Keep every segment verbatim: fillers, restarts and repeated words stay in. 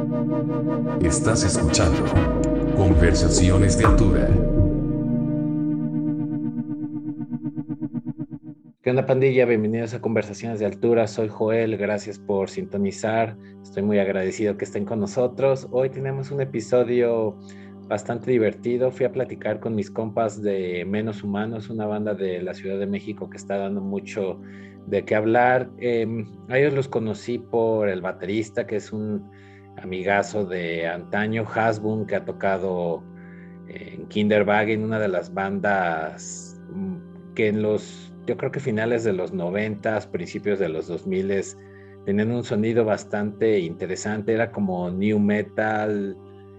Estás escuchando Conversaciones de Altura. ¿Qué onda, pandilla? Bienvenidos a Conversaciones de Altura. Soy Joel, gracias por sintonizar. Estoy muy agradecido que estén con nosotros. Hoy tenemos un episodio bastante divertido. Fui a platicar con mis compas de Menos Humanos, una banda de la Ciudad de México que está dando mucho de qué hablar. Eh, a ellos los conocí por el baterista, que es un amigazo de antaño, Hasbun, que ha tocado en Kinderwagen, una de las bandas que en los, yo creo que finales de los noventas, principios de los dos miles, tenían un sonido bastante interesante. Era como new metal,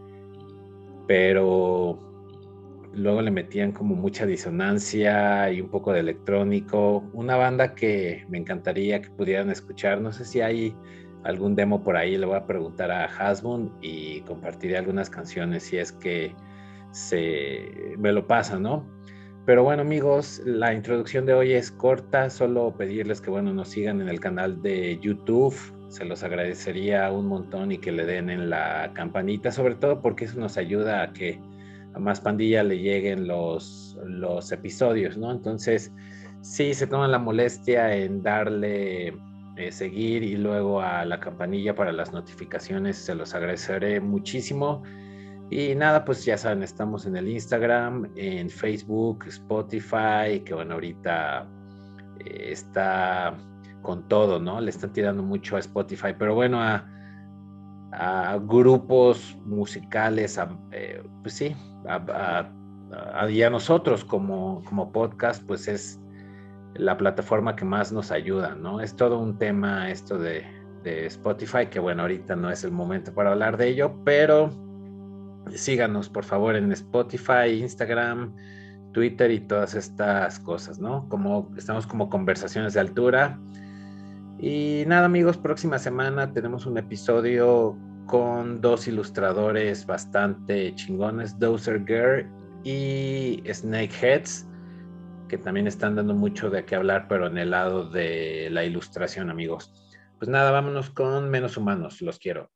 pero luego le metían como mucha disonancia y un poco de electrónico. Una banda que me encantaría que pudieran escuchar. No sé si hay algún demo por ahí. Le voy a preguntar a Hasbun y compartiré algunas canciones si es que se me lo pasa, ¿no? Pero bueno, amigos, la introducción de hoy es corta. Solo pedirles que, bueno, nos sigan en el canal de YouTube. Se los agradecería un montón y que le den en la campanita, sobre todo porque eso nos ayuda a que a más pandilla le lleguen los, los episodios, ¿no? Entonces, sí, se toman la molestia en darle eh, seguir y luego a la campanilla para las notificaciones. Se los agradeceré muchísimo. Y nada, pues ya saben, estamos en el Instagram, en Facebook, Spotify, que bueno, ahorita eh, está con todo, ¿no? Le están tirando mucho a Spotify, pero bueno, a, a grupos musicales, a, eh, pues sí, a, a, a, y a nosotros como, como podcast, pues es la plataforma que más nos ayuda, ¿no? Es todo un tema esto de, de Spotify, que bueno, ahorita no es el momento para hablar de ello, pero síganos por favor en Spotify, Instagram, Twitter y todas estas cosas, ¿no? Como estamos como Conversaciones de Altura. Y nada, amigos, próxima semana tenemos un episodio con dos ilustradores bastante chingones, Dozer Girl y Snakeheads, que también están dando mucho de qué hablar, pero en el lado de la ilustración, amigos. Pues nada, vámonos con Menos Humanos, los quiero.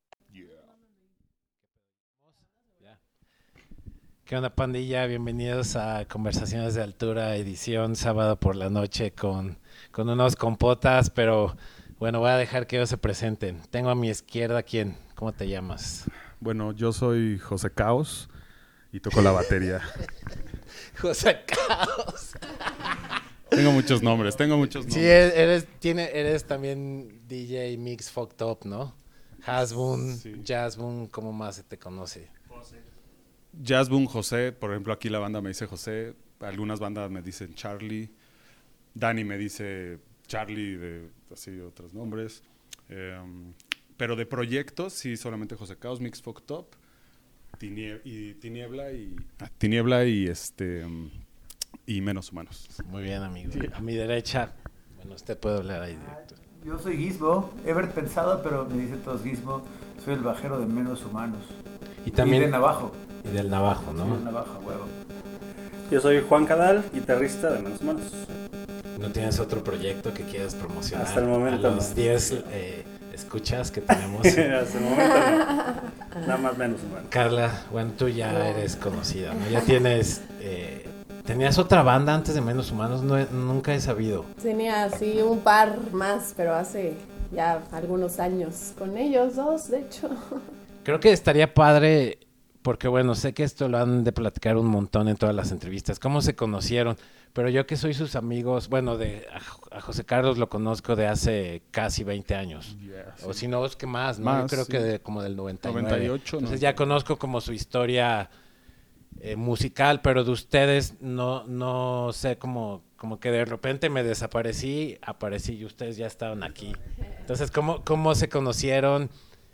¿Qué onda, pandilla? Bienvenidos a Conversaciones de Altura, edición sábado por la noche con, con unos compotas, pero bueno, voy a dejar que ellos se presenten. Tengo a mi izquierda, ¿quién? ¿Cómo te llamas? Bueno, yo soy José Caos y toco la batería. José Caos. Tengo muchos nombres, tengo muchos nombres. Sí, eres, tiene, eres también D J Mix Fucked Up, ¿no? Hasbun, sí. Jazzbun, ¿cómo más se te conoce? Jazzbun, José, por ejemplo, aquí la banda me dice José, algunas bandas me dicen Charlie, Dani me dice Charlie, de así otros nombres, eh, pero de proyectos sí, solamente José Caos, Mix Fucked Up, Tinie- y Tiniebla y Tiniebla y este y Menos Humanos. Muy bien, amigo. Sí. A mi derecha, bueno, usted puede hablar ahí directo. Yo soy Gizmo, Ebert pensado, pero me dicen todos Gizmo, soy el bajero de Menos Humanos. Y también y de Navajo. Y del Navajo, ¿no? Sí, del Navajo, huevo. Yo soy Juan Cadal, guitarrista de Menos Humanos. ¿No tienes otro proyecto que quieras promocionar? Hasta el momento a los diez no. eh, escuchas que tenemos. Hasta el momento no. Nada más Menos Humanos. Carla, bueno, tú ya eres conocida, ¿no? Ya tienes... Eh, ¿Tenías otra banda antes de Menos Humanos? No, nunca he sabido. Tenía, sí, un par más, pero hace ya algunos años. Con ellos dos, de hecho. Creo que estaría padre... Porque bueno, sé que esto lo han de platicar un montón en todas las entrevistas, cómo se conocieron, pero yo que soy sus amigos, bueno, de a, a José Carlos lo conozco de hace casi veinte años, yeah, sí. O si no es que más, ¿no? Más, yo creo sí. que de, como del noventa y nueve. noventa y ocho, Entonces ¿no? Ya conozco como su historia eh, musical, pero de ustedes no, no sé, como, como que de repente me desaparecí, aparecí y ustedes ya estaban aquí. Entonces, ¿cómo, cómo se conocieron?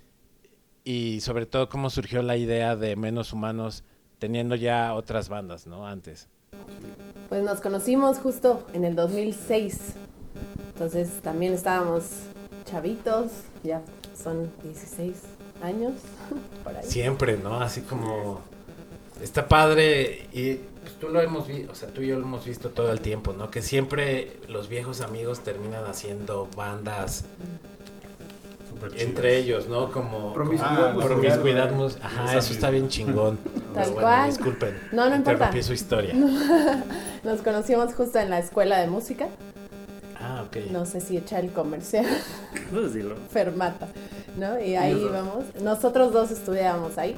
Y sobre todo, ¿cómo surgió la idea de Menos Humanos teniendo ya otras bandas, ¿no? Antes. Pues nos conocimos justo en el dos mil seis. Entonces también estábamos chavitos, ya son dieciséis años. Por ahí. Siempre, ¿no? Así como... Está padre y pues, tú lo hemos visto, o sea, tú y yo lo hemos visto todo el tiempo, ¿no? Que siempre los viejos amigos terminan haciendo bandas Súper entre chidas. ellos, ¿no? Como Promiscuidad como- musical, promiscuidad ¿no? mus- Ajá, Esa eso está bien chingón. Tal Pero cual. disculpen. No, no importa. Interrumpí su historia. Nos conocimos justo en la escuela de música. Ah, ok. No sé si echar el comercial. Pues dilo. Fermata, ¿no? Y ahí íbamos. Nosotros dos estudiábamos ahí.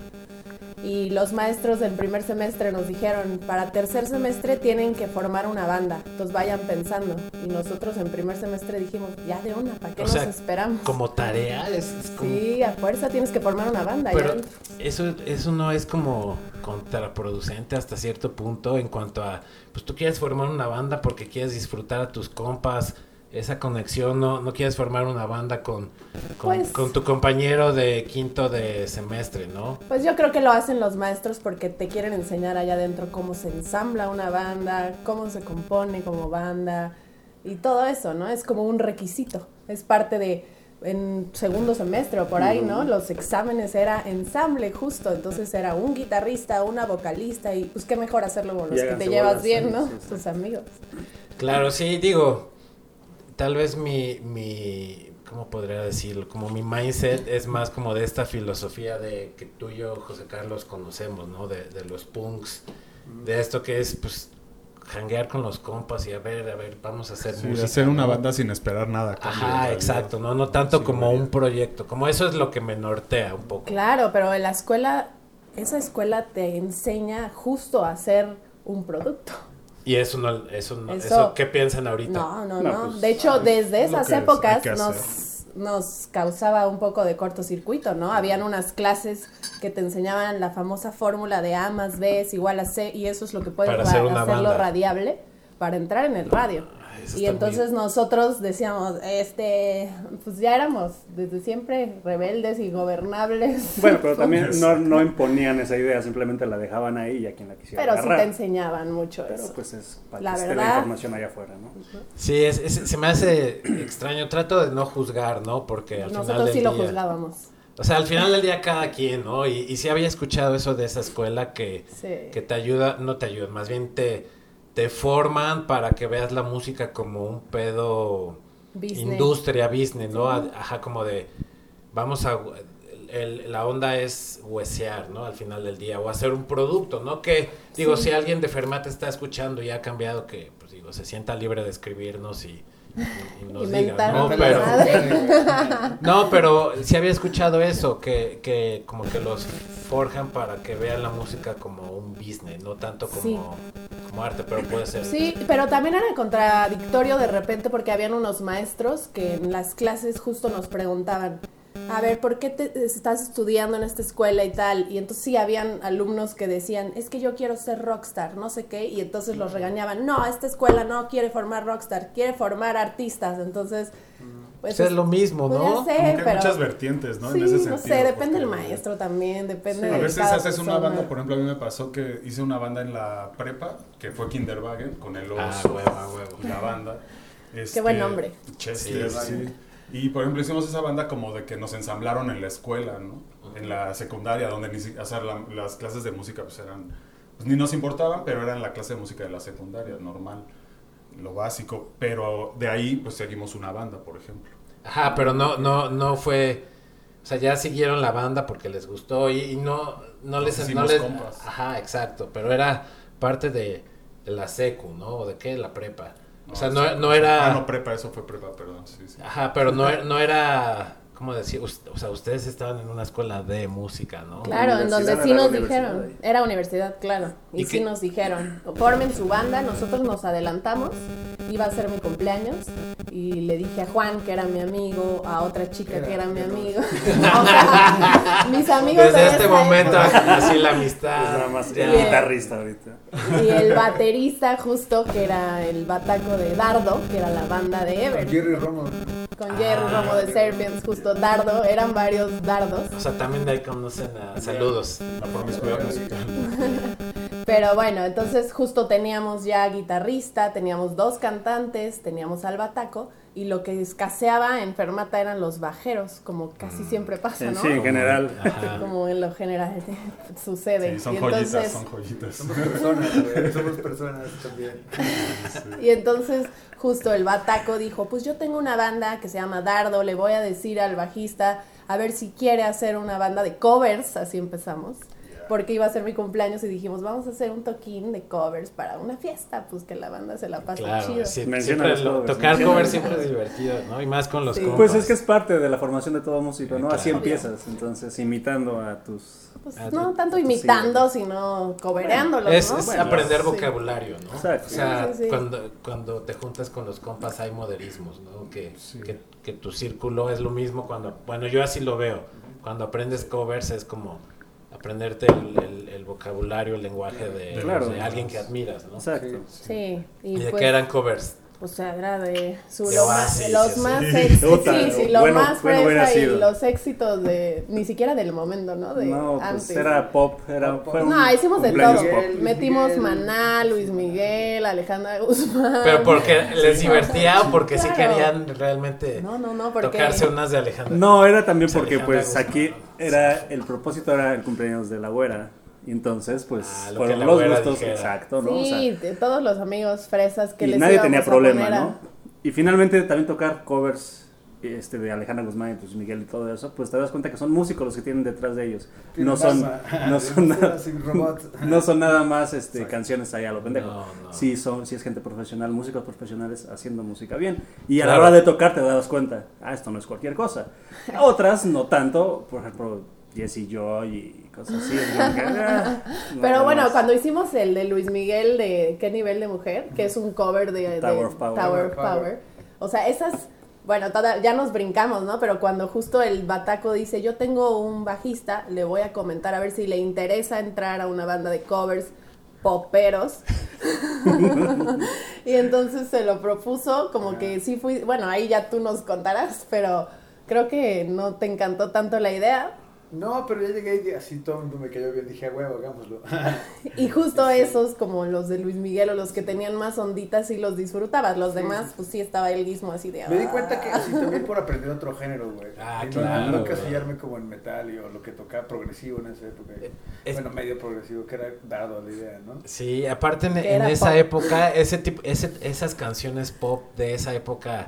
Y los maestros del primer semestre nos dijeron, para tercer semestre tienen que formar una banda. Entonces vayan pensando. Y nosotros en primer semestre dijimos, ya de una, ¿para qué O nos sea, esperamos? Como tarea, es, es como... Sí, a fuerza tienes que formar una banda. Pero ya. eso, eso no es como contraproducente hasta cierto punto en cuanto a, pues tú quieres formar una banda porque quieres disfrutar a tus compas, esa conexión, no, no quieres formar una banda con, con, Pues- con tu compañero de quinto de semestre, ¿no? Pues yo creo que lo hacen los maestros porque te quieren enseñar allá adentro cómo se ensambla una banda, cómo se compone como banda y todo eso, ¿no? Es como un requisito, es parte de, en segundo semestre o por ahí, ¿no? Los exámenes era ensamble justo, entonces era un guitarrista, una vocalista y pues qué mejor hacerlo con los Y que te háganse llevas bolas, bien, sí, ¿no? sí, sí. Tus amigos. Claro, sí, digo, tal vez mi, mi, ¿cómo podría decirlo? Como mi mindset es más como de esta filosofía de que tú y yo, José Carlos, conocemos, ¿no? De, de los punks, de esto que es, pues, janguear con los compas y a ver, a ver, vamos a hacer Sí, música. hacer una ¿no? banda sin esperar nada. a cambio, en Ajá, realidad. exacto, ¿no? No tanto Sí, como vaya. un proyecto, como eso es lo que me nortea un poco. Claro, pero en la escuela, esa escuela te enseña justo a hacer un producto. Y eso no, eso no, Eso- eso, ¿qué piensan ahorita? No, no, No, no. pues, de hecho, desde es lo esas que es, épocas hay que nos, nos causaba un poco de cortocircuito, ¿no? Habían unas clases que te enseñaban la famosa fórmula de A más B es igual a C y eso es lo que puede Para ra- hacer una hacerlo banda. radiable para entrar en el radio. Ay, eso Y está entonces muy- nosotros decíamos, este, pues ya éramos desde siempre rebeldes y gobernables. Bueno, pero también no, no imponían esa idea, simplemente la dejaban ahí y a quien la quisiera Pero sí agarrar. te enseñaban mucho Pero eso. pues es para La que esté la verdad- información allá afuera, ¿no? Sí, es, es- se me hace extraño, trato de no juzgar, ¿no? Porque al final Nosotros del sí lo día- juzgábamos. O sea, al final del día cada quien, ¿no? Y, y sí había escuchado eso de esa escuela que, Sí. que te ayuda, no te ayuda, más bien te, te forman para que veas la música como un pedo Business. industria, business, ¿no? A- Ajá, como de, vamos a, el- la onda es huesear, ¿no? Al final del día, o hacer un producto, ¿no? Que, digo, Sí. si alguien de Fermata está escuchando y ha cambiado, que, pues digo, se sienta libre de escribirnos y, y, y nos diga, Inventar ¿no? otra Pero, madre. no, pero sí había escuchado eso, que, que como que los forjan para que vean la música como un business, no tanto como, Sí. como arte, pero puede ser. Sí, pero también era contradictorio de repente porque habían unos maestros que en las clases justo nos preguntaban, a ver, ¿por qué te estás estudiando en esta escuela y tal? Y entonces sí habían alumnos que decían, es que yo quiero ser rockstar, no sé qué, y entonces los regañaban, no, esta escuela no quiere formar rockstar, quiere formar artistas, entonces... Pues, Pues es lo mismo, pues ya ¿no? sé, Como que hay pero... muchas vertientes, ¿no? Sí, en ese no sentido. sé, depende del porque maestro también, depende A de veces cada haces una persona. banda, por ejemplo, a mí me pasó que hice una banda en la prepa, que fue Kinderwagen, con el oso Ah, huevo, ah, huevo. y la banda. Este, buen nombre. Chester, Sí, sí. Y por ejemplo hicimos esa banda como de que nos ensamblaron en la escuela, ¿no? En la secundaria, donde ni si- o sea, la- las clases de música pues eran, pues ni nos importaban, pero era en la clase de música de la secundaria, normal, lo básico. Pero de ahí pues seguimos una banda, por ejemplo. Ajá, pero no, no, no fue, o sea, ya siguieron la banda porque les gustó y, y no, no les, no hicimos les, compas. ajá, exacto, pero era parte de, de la secu, ¿no? ¿O de qué? La prepa. O sea, no, sí, no era... Ah, no, prepa, eso fue prepa, perdón, sí, sí. Ajá, pero no, no era, ¿cómo decir? Us- O sea, ustedes estaban en una escuela de música, ¿no? Claro, en donde Universidad, sí era la nos universidad dijeron, ahí. era universidad, claro, y, ¿Y sí qué? nos dijeron, formen su banda, nosotros nos adelantamos, iba a ser mi cumpleaños, y le dije a Juan, que era mi amigo, a otra chica que era mi amigo, o sea, mis amigos Desde de este esa momento, época. así la Es amistad. nada más ya. el Bien. guitarrista ahorita. Y el baterista justo, que era el bataco de Dardo, que era la banda de Ever, Jerry Romo. con Jerry Ah, Romo de Serpents, justo Dardo, eran varios dardos. O sea, también de ahí conocen a... Saludos. La promiscuidad musical. Pero bueno, entonces justo teníamos ya guitarrista, teníamos dos cantantes, teníamos al bataco, y lo que escaseaba en Fermata eran los bajeros, como casi siempre pasa, ¿no? Sí, en general. Ajá. Como en lo general sucede. Sí, son y joyitas, entonces, son joyitas. Somos personas, güey. Somos personas también. Y entonces justo el bataco dijo, pues yo tengo una banda que se llama Dardo, le voy a decir al bajista a ver si quiere hacer una banda de covers, así empezamos. Porque iba a ser mi cumpleaños y dijimos, vamos a hacer un toquín de covers para una fiesta, pues que la banda se la pase Claro, chido. sí, Menciona siempre los lo- covers, tocar menciona covers los siempre es covers. divertido, ¿no? Y más con los Sí. compas. Pues es que es parte de la formación de todo músico, ¿no? Sí, Así claro. empiezas, entonces, imitando a tus... Pues Ah, no tú- tanto tú sí, imitando, ¿no? sino cobereándolos, Es, ¿no? es Bueno, aprender sí. vocabulario, ¿no? Exacto. O sea, Sí, sí, sí. Cuando, cuando te juntas con los compas hay moderismos, ¿no? Que, Sí. que, que tu círculo es lo mismo cuando... Bueno, yo así lo veo. Cuando aprendes covers es como aprenderte el, el- el vocabulario, el lenguaje de, Claro. de alguien que admiras, ¿no? Exacto. Sí, ¿Y y de pues, qué eran covers? o sea, era de su, De lo más, Oasis, los sí, más sí. sexy, Puta, sí, sí, lo bueno, más bueno hubiera fresa y sido. los éxitos de, ni siquiera del momento, ¿no? De No, pues antes. era pop, era... fue un No, hicimos de cumpleaños todo. pop. Luis Metimos Miguel. Maná, Luis Miguel, Alejandra Guzmán. ¿Pero porque les divertía o porque sí Claro. querían realmente No, no, no, porque... tocarse unas de Alejandra? No, era también Sí, porque Alejandra pues Guzmán, aquí ¿no? era el propósito era el cumpleaños de la güera y entonces pues Ah, lo fueron que la los güera gustos dijera. exacto, ¿no? O sea, Sí, de todos los amigos fresas que y les nadie íbamos tenía a problema, poner a- ¿no? Y finalmente también tocar covers este de Alejandra Guzmán y pues Miguel y todo eso, pues te das cuenta que son músicos los que tienen detrás de ellos. No son no son nada, no son nada más este canciones ahí a lo pendejo. No, no. Sí son sí es gente profesional, músicos profesionales haciendo música bien. Y a Claro. la hora de tocar te das cuenta, ah, esto no es cualquier cosa. Otras no tanto, por ejemplo, Jesse Joy y cosas así. es como que, ah, no, Pero no bueno, más. cuando hicimos el de Luis Miguel de ¿Qué nivel de mujer? Que es un cover de, de Tower of Power. Tower of Power. O sea, esas, bueno, toda- ya nos brincamos, ¿no? Pero cuando justo el bataco dice, yo tengo un bajista, le voy a comentar a ver si le interesa entrar a una banda de covers poperos. Y entonces se lo propuso, como que sí fui, bueno, ahí ya tú nos contarás, pero creo que no te encantó tanto la idea. No, pero ya llegué y así todo el mundo me cayó bien. Dije, huevo, hagámoslo. Y justo esos, como los de Luis Miguel o los que tenían más onditas, sí los disfrutabas. Los demás, pues sí estaba el guismo así de... Me di "Ah". cuenta que así también por aprender otro género, güey. Ah, Y no- claro, No güey. encasillarme como en metal y o lo que tocaba progresivo en esa época. Es- Bueno, medio progresivo, que era dado la idea, ¿no? Sí, aparte en, Que en era esa pop. época, ese tipo, ese, esas canciones pop de esa época,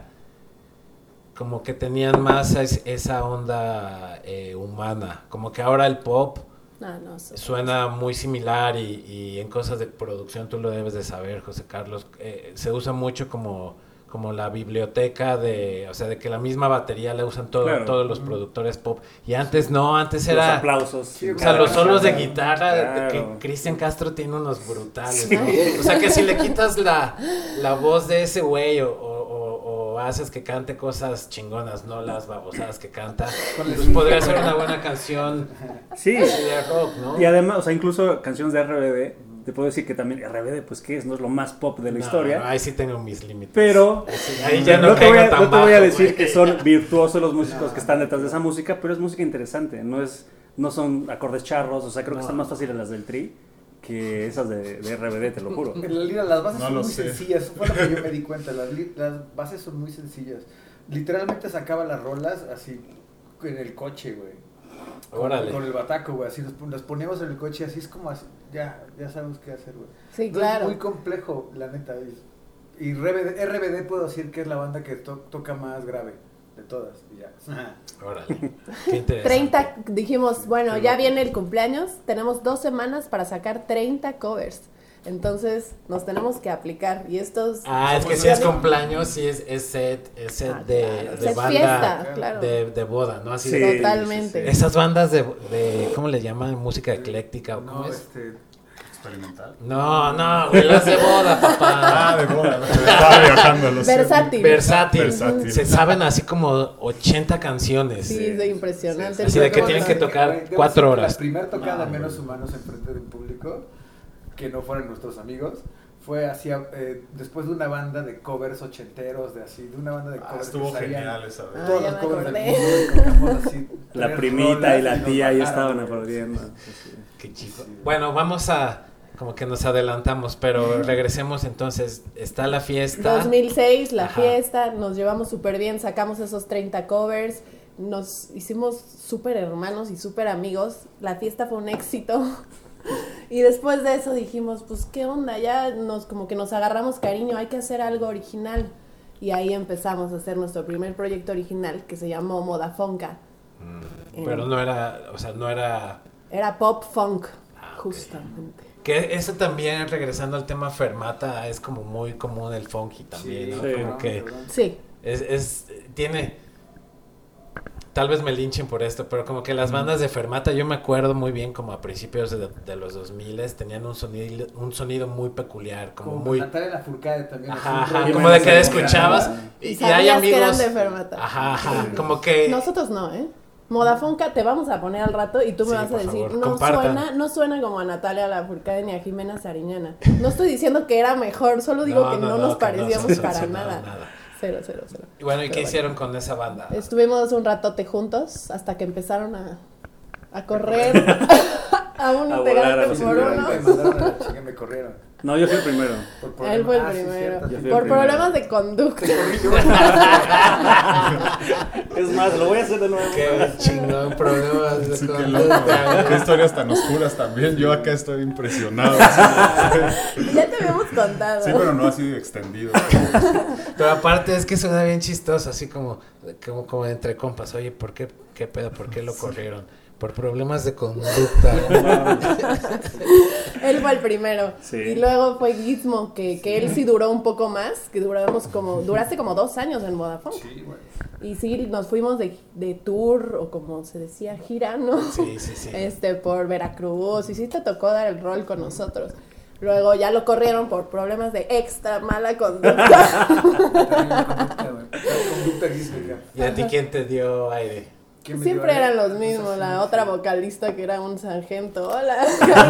como que tenían más es- esa onda eh, humana. Como que ahora el pop No, no, so- suena muy similar y, y en cosas de producción tú lo debes de saber, José Carlos. eh, se usa mucho como, como la biblioteca de, o sea, de que la misma batería la usan todo- Claro. todos los productores pop. Y antes no, antes Los era... aplausos. Sí, O sea, los solos de Claro. guitarra, Claro. que Cristian Castro tiene unos brutales, ¿no? O sea, que si le quitas la, la voz de ese güey o, o- o- o haces que cante cosas chingonas, no las babosadas que canta, pues podría ser una buena canción Sí. así de rock, ¿no? Y además, o sea, incluso canciones de R B D, te puedo decir que también R B D, pues que es, no es lo más pop de la No, historia. no, ahí sí tengo mis límites. Pero Ahí sí- ahí ya no, no, te voy caigo a, tan no te voy a bajo, decir güey. que son virtuosos los músicos que están detrás de esa música, pero es música interesante, no es no son acordes charros, o sea, creo No. que están más fáciles las del Tri que esas de, de R B D, te lo juro. En la lira las bases No son lo muy sé. sencillas, eso fue lo que yo me di cuenta, las, li- las bases son muy sencillas. Literalmente sacaba las rolas así en el coche, güey. Con, Órale. con el bataco, güey, así nos, las poníamos en el coche, así es como así, ya, ya sabemos qué hacer, güey. Sí, Entonces, claro. Es muy complejo, la neta. Y, y R B D, R B D puedo decir que es la banda que to- toca más grave de todas, y ya. Órale, qué interesante. treinta, dijimos, bueno, Qué ya loco. viene el cumpleaños, tenemos dos semanas para sacar treinta covers. Entonces nos tenemos que aplicar. Y estos... Ah, es que si es cumpleaños, sí es, es set, es set Ah, de, claro. de Es banda, fiesta, claro. de, de boda, ¿no? Así Sí, de- Totalmente. Esas bandas de, de, ¿cómo le llaman? Música ecléctica, ¿o cómo No, es? este, Experimental. No, no, güey, las de boda, papá. Ah, de boda. Estaba viajando, lo sé. Versátil. Versátil. Versátil. Se saben así como ochenta canciones. Sí, es de impresionante. Así de que debo tienen que decir, tocar güey, debo cuatro decir que horas. La primera tocada No, Menos güey. Humanos enfrente de un público, que no fueron nuestros amigos, fue así, eh, después de una banda de covers ochenteros, de así, de una banda de Ah, covers estuvo que salían genial esa vez. Ah, todos ya los me covers del acordé. mundo y tocamos así La tres primita rolas y la nos tía ahí bajaron, estaban güey. aplaudiendo. Sí, Sí, sí. Qué chico. Bueno, vamos a, como que nos adelantamos, pero regresemos entonces, está la fiesta. dos mil seis, la Ajá. fiesta, nos llevamos súper bien, sacamos esos treinta covers, nos hicimos súper hermanos y súper amigos, la fiesta fue un éxito. Y después de eso dijimos, pues qué onda, ya nos como que nos agarramos cariño, hay que hacer algo original. Y ahí empezamos a hacer nuestro primer proyecto original que se llamó Modafonca. Mm, pero no era, o sea, no era... Era pop funk, Ah, ok. justamente. Que eso también, regresando al tema Fermata, es como muy común el funky también, ¿no? Sí. Como que Sí, es, es, tiene... Tal vez me linchen por esto, pero como que las bandas de Fermata, yo me acuerdo muy bien como a principios de, de los dos mil tenían un sonido, un sonido muy peculiar, como, Como muy... Natalia Lafourcade también. Ajá, así, ajá, un como de que rollo escuchabas y, y, y sabías hay amigos... que eran de Fermata. Ajá, ajá, como que... Nosotros no, ¿eh? Modafonca te vamos a poner al rato y tú me Sí, vas a por decir, favor, no compartan. suena, no suena como a Natalia Lafourcade ni a Jimena Sariñana. No estoy diciendo que era mejor, solo digo que no, nos que no parecíamos se para solucionaba nada. Cero, cero, cero. Y bueno, ¿y Pero qué bueno. hicieron con esa banda? Estuvimos un ratote juntos hasta que empezaron a, a correr a un A integrante volar, a por volar. uno. Me mandaron a la chinga, me corrieron. No, yo fui el primero. Por Él fue el problemas- ah, sí, primero. cierto, Yo sí. fui el Por primero. problemas de conducta. Es más, lo voy a hacer de nuevo. Qué chingón, problemas de Sí, qué conducta. loco. Qué historias tan oscuras también. Yo acá estoy impresionado. Ya te habíamos contado. Sí, pero no así extendido. Pero aparte es que suena bien chistoso, así como, como, como entre compas. Oye, ¿por qué, qué pedo? ¿Por qué lo corrieron? Por problemas de conducta. Él fue el primero. Sí. Y luego fue Gizmo, que, que él sí duró un poco más, que duramos como, duraste como dos años en Vodafone. Sí, güey. Y sí, nos fuimos de, de tour, o como se decía, gira, ¿no? Sí, sí, sí. Este, por Veracruz, y sí te tocó dar el rol con nosotros. Luego ya lo corrieron por problemas de extra mala conducta. Terrible conducta, güey. Conducta rítmica. ¿Y a ti quién te dio aire? ¿Quién me dio Siempre aire? eran los Pues mismos, así, la sí. otra vocalista que era un sargento. Hola,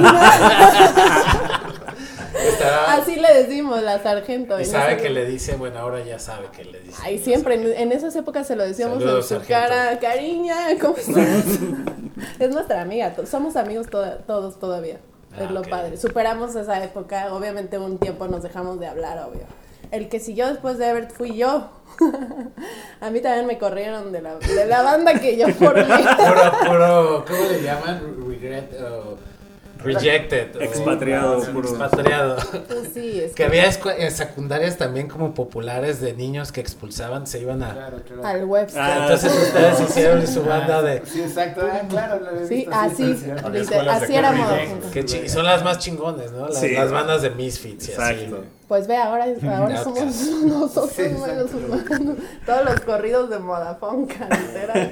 Karina. Estará- Así le decimos, la sargento. Y en sabe ese- que le dice, bueno, ahora ya sabe que le dice. Ay, siempre, en, en esas épocas se lo decíamos Saludos, en su sargento. cara, cariña, ¿cómo estás? Es nuestra amiga, to- somos amigos toda- todos todavía, Ah, es lo ok. padre. Superamos esa época, obviamente un tiempo nos dejamos de hablar, obvio. El que siguió después de Ebert fui yo. A mí también me corrieron de la, de la banda que yo formé. Puro, puro, ¿cómo le llaman? Regret o rejected. o- Expatriado, Sí, puro. Expatriado. Pues sí, es Que había escu- en secundarias también como populares de niños que expulsaban, se iban a... Claro, claro. al Webster. Ah, Entonces ustedes hicieron su banda de... Sí, exacto. Ah, claro, lo había Sí, visto, así, es cierto. Había literal, escuelas de así era corrido. moda. Que chi- y son las más chingones, ¿no? Las, Sí. las bandas de Misfits y Exacto. así. Pues ve, ahora, ahora Ya, somos casi. nosotros Sí, buenos exacto. humanos. Todos los corridos de Modafonca, literal.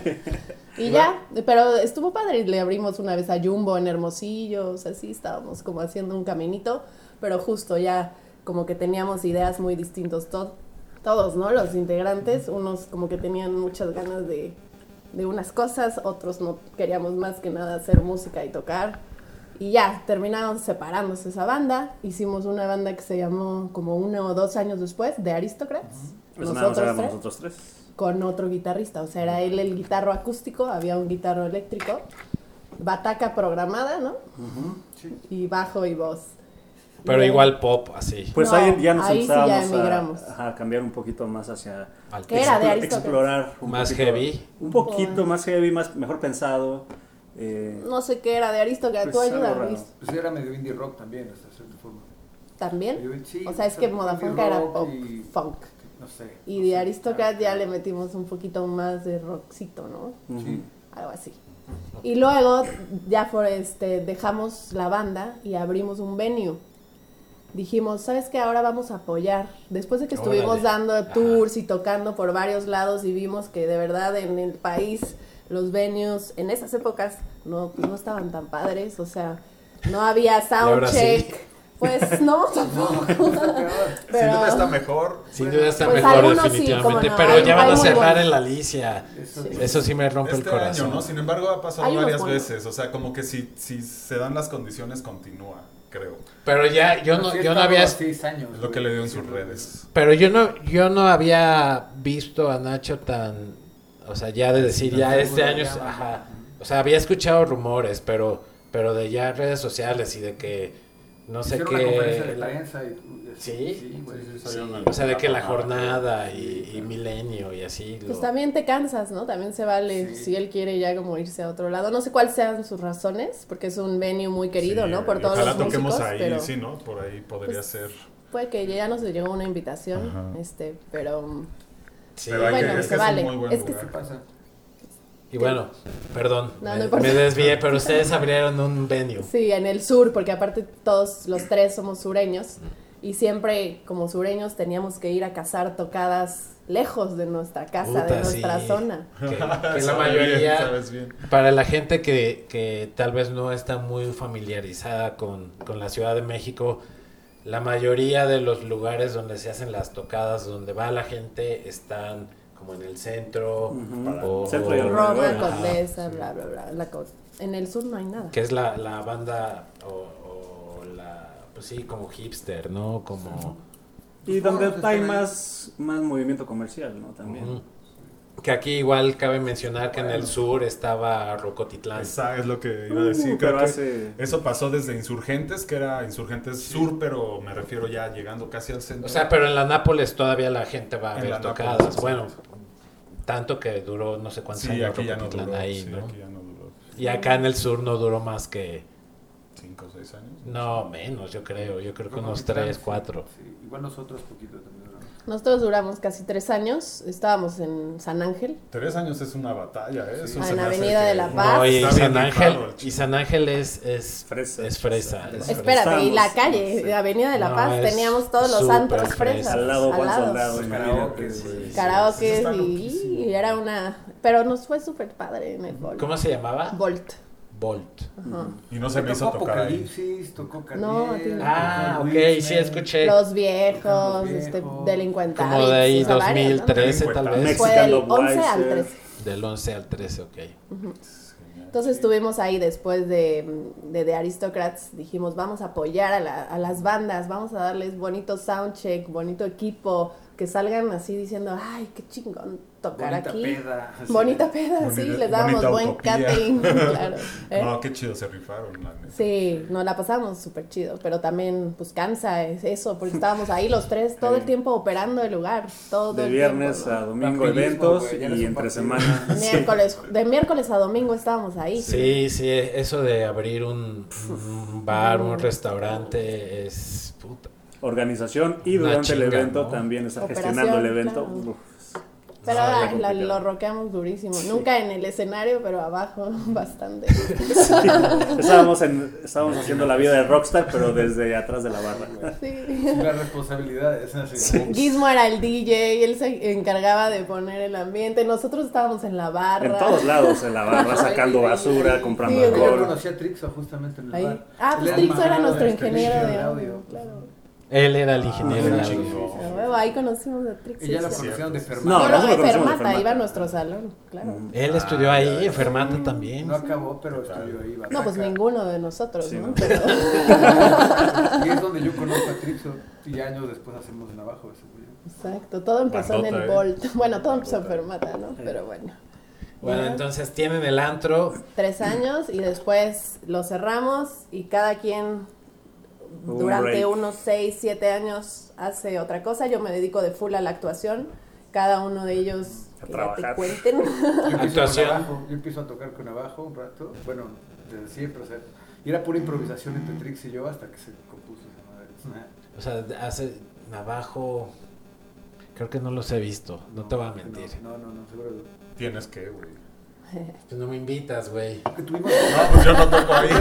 Y ya, pero estuvo padre. Le abrimos una vez a Jumbo en Hermosillo, o sea, sí estábamos como haciendo un caminito, pero justo ya como que teníamos ideas muy distintos to- todos, ¿no? Los integrantes, unos como que tenían muchas ganas de, de unas cosas, otros no queríamos más que nada hacer música y tocar. Y ya, terminamos separándose esa banda. Hicimos una banda que se llamó como uno o dos años después, de Aristocrats. Pues nada, más nosotros éramos tres, nosotros tres. con otro guitarrista. O sea, era él el guitarro acústico, había un guitarro eléctrico, bataca programada, ¿no? Sí. Y bajo y voz. Pero Y- igual pop, así. Pues No, ahí ya nos ahí sí ya empezábamos emigramos. a, a cambiar un poquito más hacia... Al ¿Qué era de explo- Aristocrats? explorar un Más poquito- heavy. Un poquito más heavy, más mejor pensado. Eh, No sé qué era de Aristocrats, Pues tú algo ayudas, raro. Luis. Pues era medio indie rock también, hasta cierta forma. ¿También? Medio- sí, O sea, es que indie Modafonca era rock pop, y- funk. No sé. Y no de sé. Aristocrats ya le metimos un poquito más de rockcito, ¿no? ujú. Sí. Algo así. Y luego ya por este dejamos la banda y abrimos un venue. Dijimos, ¿sabes qué? Ahora vamos a apoyar. Después de que estuvimos Órale. dando Ajá. tours y tocando por varios lados y vimos que de verdad en el país los venues en esas épocas no, pues no estaban tan padres, o sea, no había ahora soundcheck. sí. Pues no, tampoco. Pero- Sin duda está mejor. Sin duda está Pues mejor algunos sí, definitivamente. cómo no, Pero hay- ya van hay a muy cerrar buenos. en la Alicia. Eso, Sí. Eso sí me rompe Este el corazón. año, ¿no? Sin embargo, ha pasado Hay unos varias buenos. veces. O sea, como que si, si se dan las condiciones, continúa, creo. Pero ya, yo no, Sí, yo no estaba había... seis años, Es lo que güey. le dio en Sí, sus güey. redes. Pero yo no, yo no había visto a Nacho tan... O sea, ya de decir, ya este año... es- Ajá. O sea, había escuchado rumores, pero, pero de ya redes sociales y de que no sé Hicieron qué... una conferencia de prensa y, y así. ¿Sí? Sí, güey. Sí, sí, Sí, salió una- o sea, de que la una- jornada sí, y, sí. y milenio y así. Pues lo- también te cansas, ¿no? También se vale Sí. si él quiere ya como irse a otro lado. No sé cuáles sean sus razones, porque es un venue muy querido, Sí, ¿no? Por y todos ojalá los músicos, toquemos ahí, pero sí, ¿no? Por ahí podría Pues, ser. puede que ya nos llegó una invitación, Ajá. este, pero Sí, Pero hay bueno, que, es se que vale. es un muy buen Es que lugar. ¿Qué pasa? y bueno, perdón, No, no me, importa. me desvié, pero ustedes abrieron un venue. sí, en el sur, porque aparte todos los tres somos sureños y siempre como sureños teníamos que ir a cazar tocadas lejos de nuestra casa, Puta, de nuestra sí. zona. Que, que la Sabes bien, mayoría, sabes bien. para la gente que, que tal vez no está muy familiarizada con, con la Ciudad de México, la mayoría de los lugares donde se hacen las tocadas, donde va la gente, están como en el centro, Ujú. o, Centro y o- Roma, Ajá, Condesa, bla, bla, bla. La co- en el sur no hay nada. que es la, la banda o, o la, pues sí, como hipster, ¿no? Como... Y donde Foros hay están ahí. más, más movimiento comercial, ¿no? También. Ujú. Que aquí igual cabe mencionar que en el sur estaba Rocotitlán. Esa es lo que iba a decir. Uh, Creo pero que hace- eso pasó desde Insurgentes, que era Insurgentes Sur, pero me refiero ya llegando casi al centro. O sea, pero en la Nápoles todavía la gente va a En ver la tocadas. Nápoles, Bueno, exacto. tanto que duró no sé cuántos Sí, años aquí ya no Rocotitlán duró. ahí, sí, ¿no? aquí ya no duró. Y acá en el sur no duró más que... Cinco o seis años. No, menos, yo creo. Yo creo que unos Rocotitlán, tres, sí, cuatro. Sí, igual nosotros poquito también. ¿no? Nosotros duramos casi tres años, estábamos en San Ángel, Tres años es una batalla, ¿eh? Eso Ah, se en me la hace Avenida que- de la Paz. No, y Está San bien Ángel, rifado el y chico. San Ángel es, es Fresa. Es fresa. es fresa. Espérate, y la Estábamos- calle, sí. la Avenida de la No, Paz, es teníamos todos los súper antros fresa. fresas. Al lado Juan lado. Soldado, Los imagínate. karaokes, Sí. güey. Karaoke Eso está y, loquísimo. y era una... Pero nos fue súper padre en el Volt. ¿Cómo se llamaba? Volt. Bolt. Ajá. Y no se me hizo Tocó tocar ahí. Apocalipsis, tocó No, Cardiel, a ti no. Ah, tocó ok, Whitney. sí escuché. Los viejos, Los este, viejos. delincuentables. Como de ahí o sea, dos varios, mil ¿no? trece tal vez. Fue Mexican del Love once al Wiser. trece. Del once al trece, ok. Entonces estuvimos ahí después de, de The Aristocrats, dijimos vamos a apoyar a, la- a las bandas, vamos a darles bonito soundcheck, bonito equipo, que salgan así diciendo, ay, qué chingón tocar Bonita aquí. peda. así. Bonita peda, sí, Bonita- les dábamos bonita buen utopía. catering, claro. ¿eh? No, qué chido se rifaron, la neta. Sí, nos la pasamos súper chido, pero también pues cansa es eso, porque estábamos ahí los tres todo el tiempo operando el lugar, todo De el viernes tiempo, ¿no? a domingo Vampirismo, eventos güey, ya no es y un entre vampiro. semana. Miércoles, de miércoles a domingo estábamos ahí. Sí, sí, eso de abrir un, un bar, un restaurante es puta. Organización y Una durante el chinga, evento ¿no? también está Operación, gestionando el evento. claro. Uf, Pero no, ay, está la- complicado. lo roqueamos durísimo. Nunca en el escenario, pero abajo bastante. Estábamos, en, estábamos haciendo la vida de rockstar, pero desde atrás de la barra. Sí. La responsabilidad es así. Gizmo era el D J, él se encargaba de poner el ambiente. Nosotros estábamos en la barra. En todos lados, en la barra, sacando basura, comprando Sí, Yo alcohol. conocí a Trixo justamente en el Ahí. bar. Ah, Él pues era Trixo era maestro nuestro de ingeniero de técnica audio. Claro. Él era el ingeniero Ah, de sí, audio. sí. A huevo, ahí conocimos a Trixo. Ella la sí. conocieron de No, Fermata. No, nosotros no, lo conocimos de Fermata, Fermata. iba a nuestro salón, claro. Él estudió ahí, en Fermata también. No acabó, pero estudió ahí. No, pues Barraca. ninguno de nosotros, Sí, ¿no? no. Pero... Y es donde yo conozco a Trixo y años después hacemos el navajo. Ese güey. Exacto, todo empezó en el Bandota, ¿eh? Volt. Bueno, todo empezó en Bandota. Fermata, ¿no? Pero bueno. Bueno, Ya. entonces tienen el antro. Tres años y después lo cerramos y cada quien Un durante break. unos seis, siete años hace otra cosa. Yo me dedico de full a la actuación. Cada uno de ellos A que ya te trabajar. cuenten. Yo empiezo Actuación. con navajo, Yo empiezo a tocar con navajo un rato. Bueno, desde siempre. O sea, y era pura improvisación entre Trix y yo hasta que se compuso esa madre. O sea, hace navajo. Creo que no los he visto, no te voy a mentir. No, no, no, seguro. Tienes que, güey. Tú no me invitas, güey. Que tuvimos. No, pues yo no toco ahí.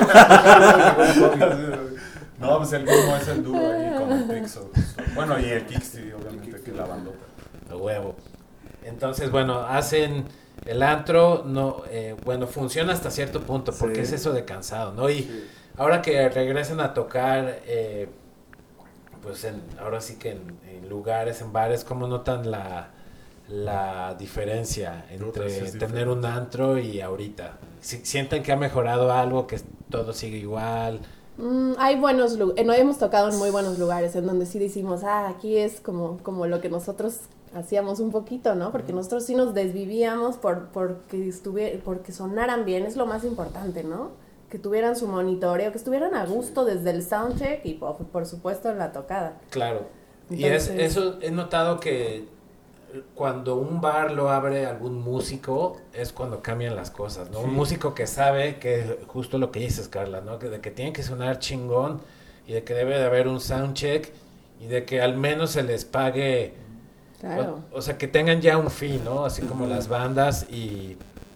No, pues el mismo es el duro ahí con el Trixo. justo. Bueno, y el Kixty, obviamente, que es la bandota. A huevo. Entonces, bueno, hacen el antro, no, eh, bueno, funciona hasta cierto punto, porque Sí. es eso de cansado, ¿no? Y Sí. ahora que regresen a tocar, eh, pues en, ahora sí que en, en lugares, en bares, ¿cómo notan la, la diferencia entre sí es tener diferente. un antro y ahorita? Si, ¿Sienten que ha mejorado algo, que todo sigue igual? Mm, hay buenos lugares, no hemos tocado en muy buenos lugares en donde sí decimos, ah, aquí es como, como lo que nosotros hacíamos un poquito, ¿no? Porque nosotros sí nos desvivíamos por porque estuviera, porque sonaran bien, es lo más importante, ¿no? que tuvieran su monitoreo, que estuvieran a gusto desde el soundcheck y por, por supuesto en la tocada. Claro. Entonces, y es, eso he notado que cuando un bar lo abre algún músico es cuando cambian las cosas, ¿no? Sí. Un músico que sabe que justo lo que dices, Carla, ¿no? Que de que tiene que sonar chingón y de que debe de haber un soundcheck y de que al menos se les pague, claro. o, o sea, que tengan ya un fin, ¿no? Así como las bandas y,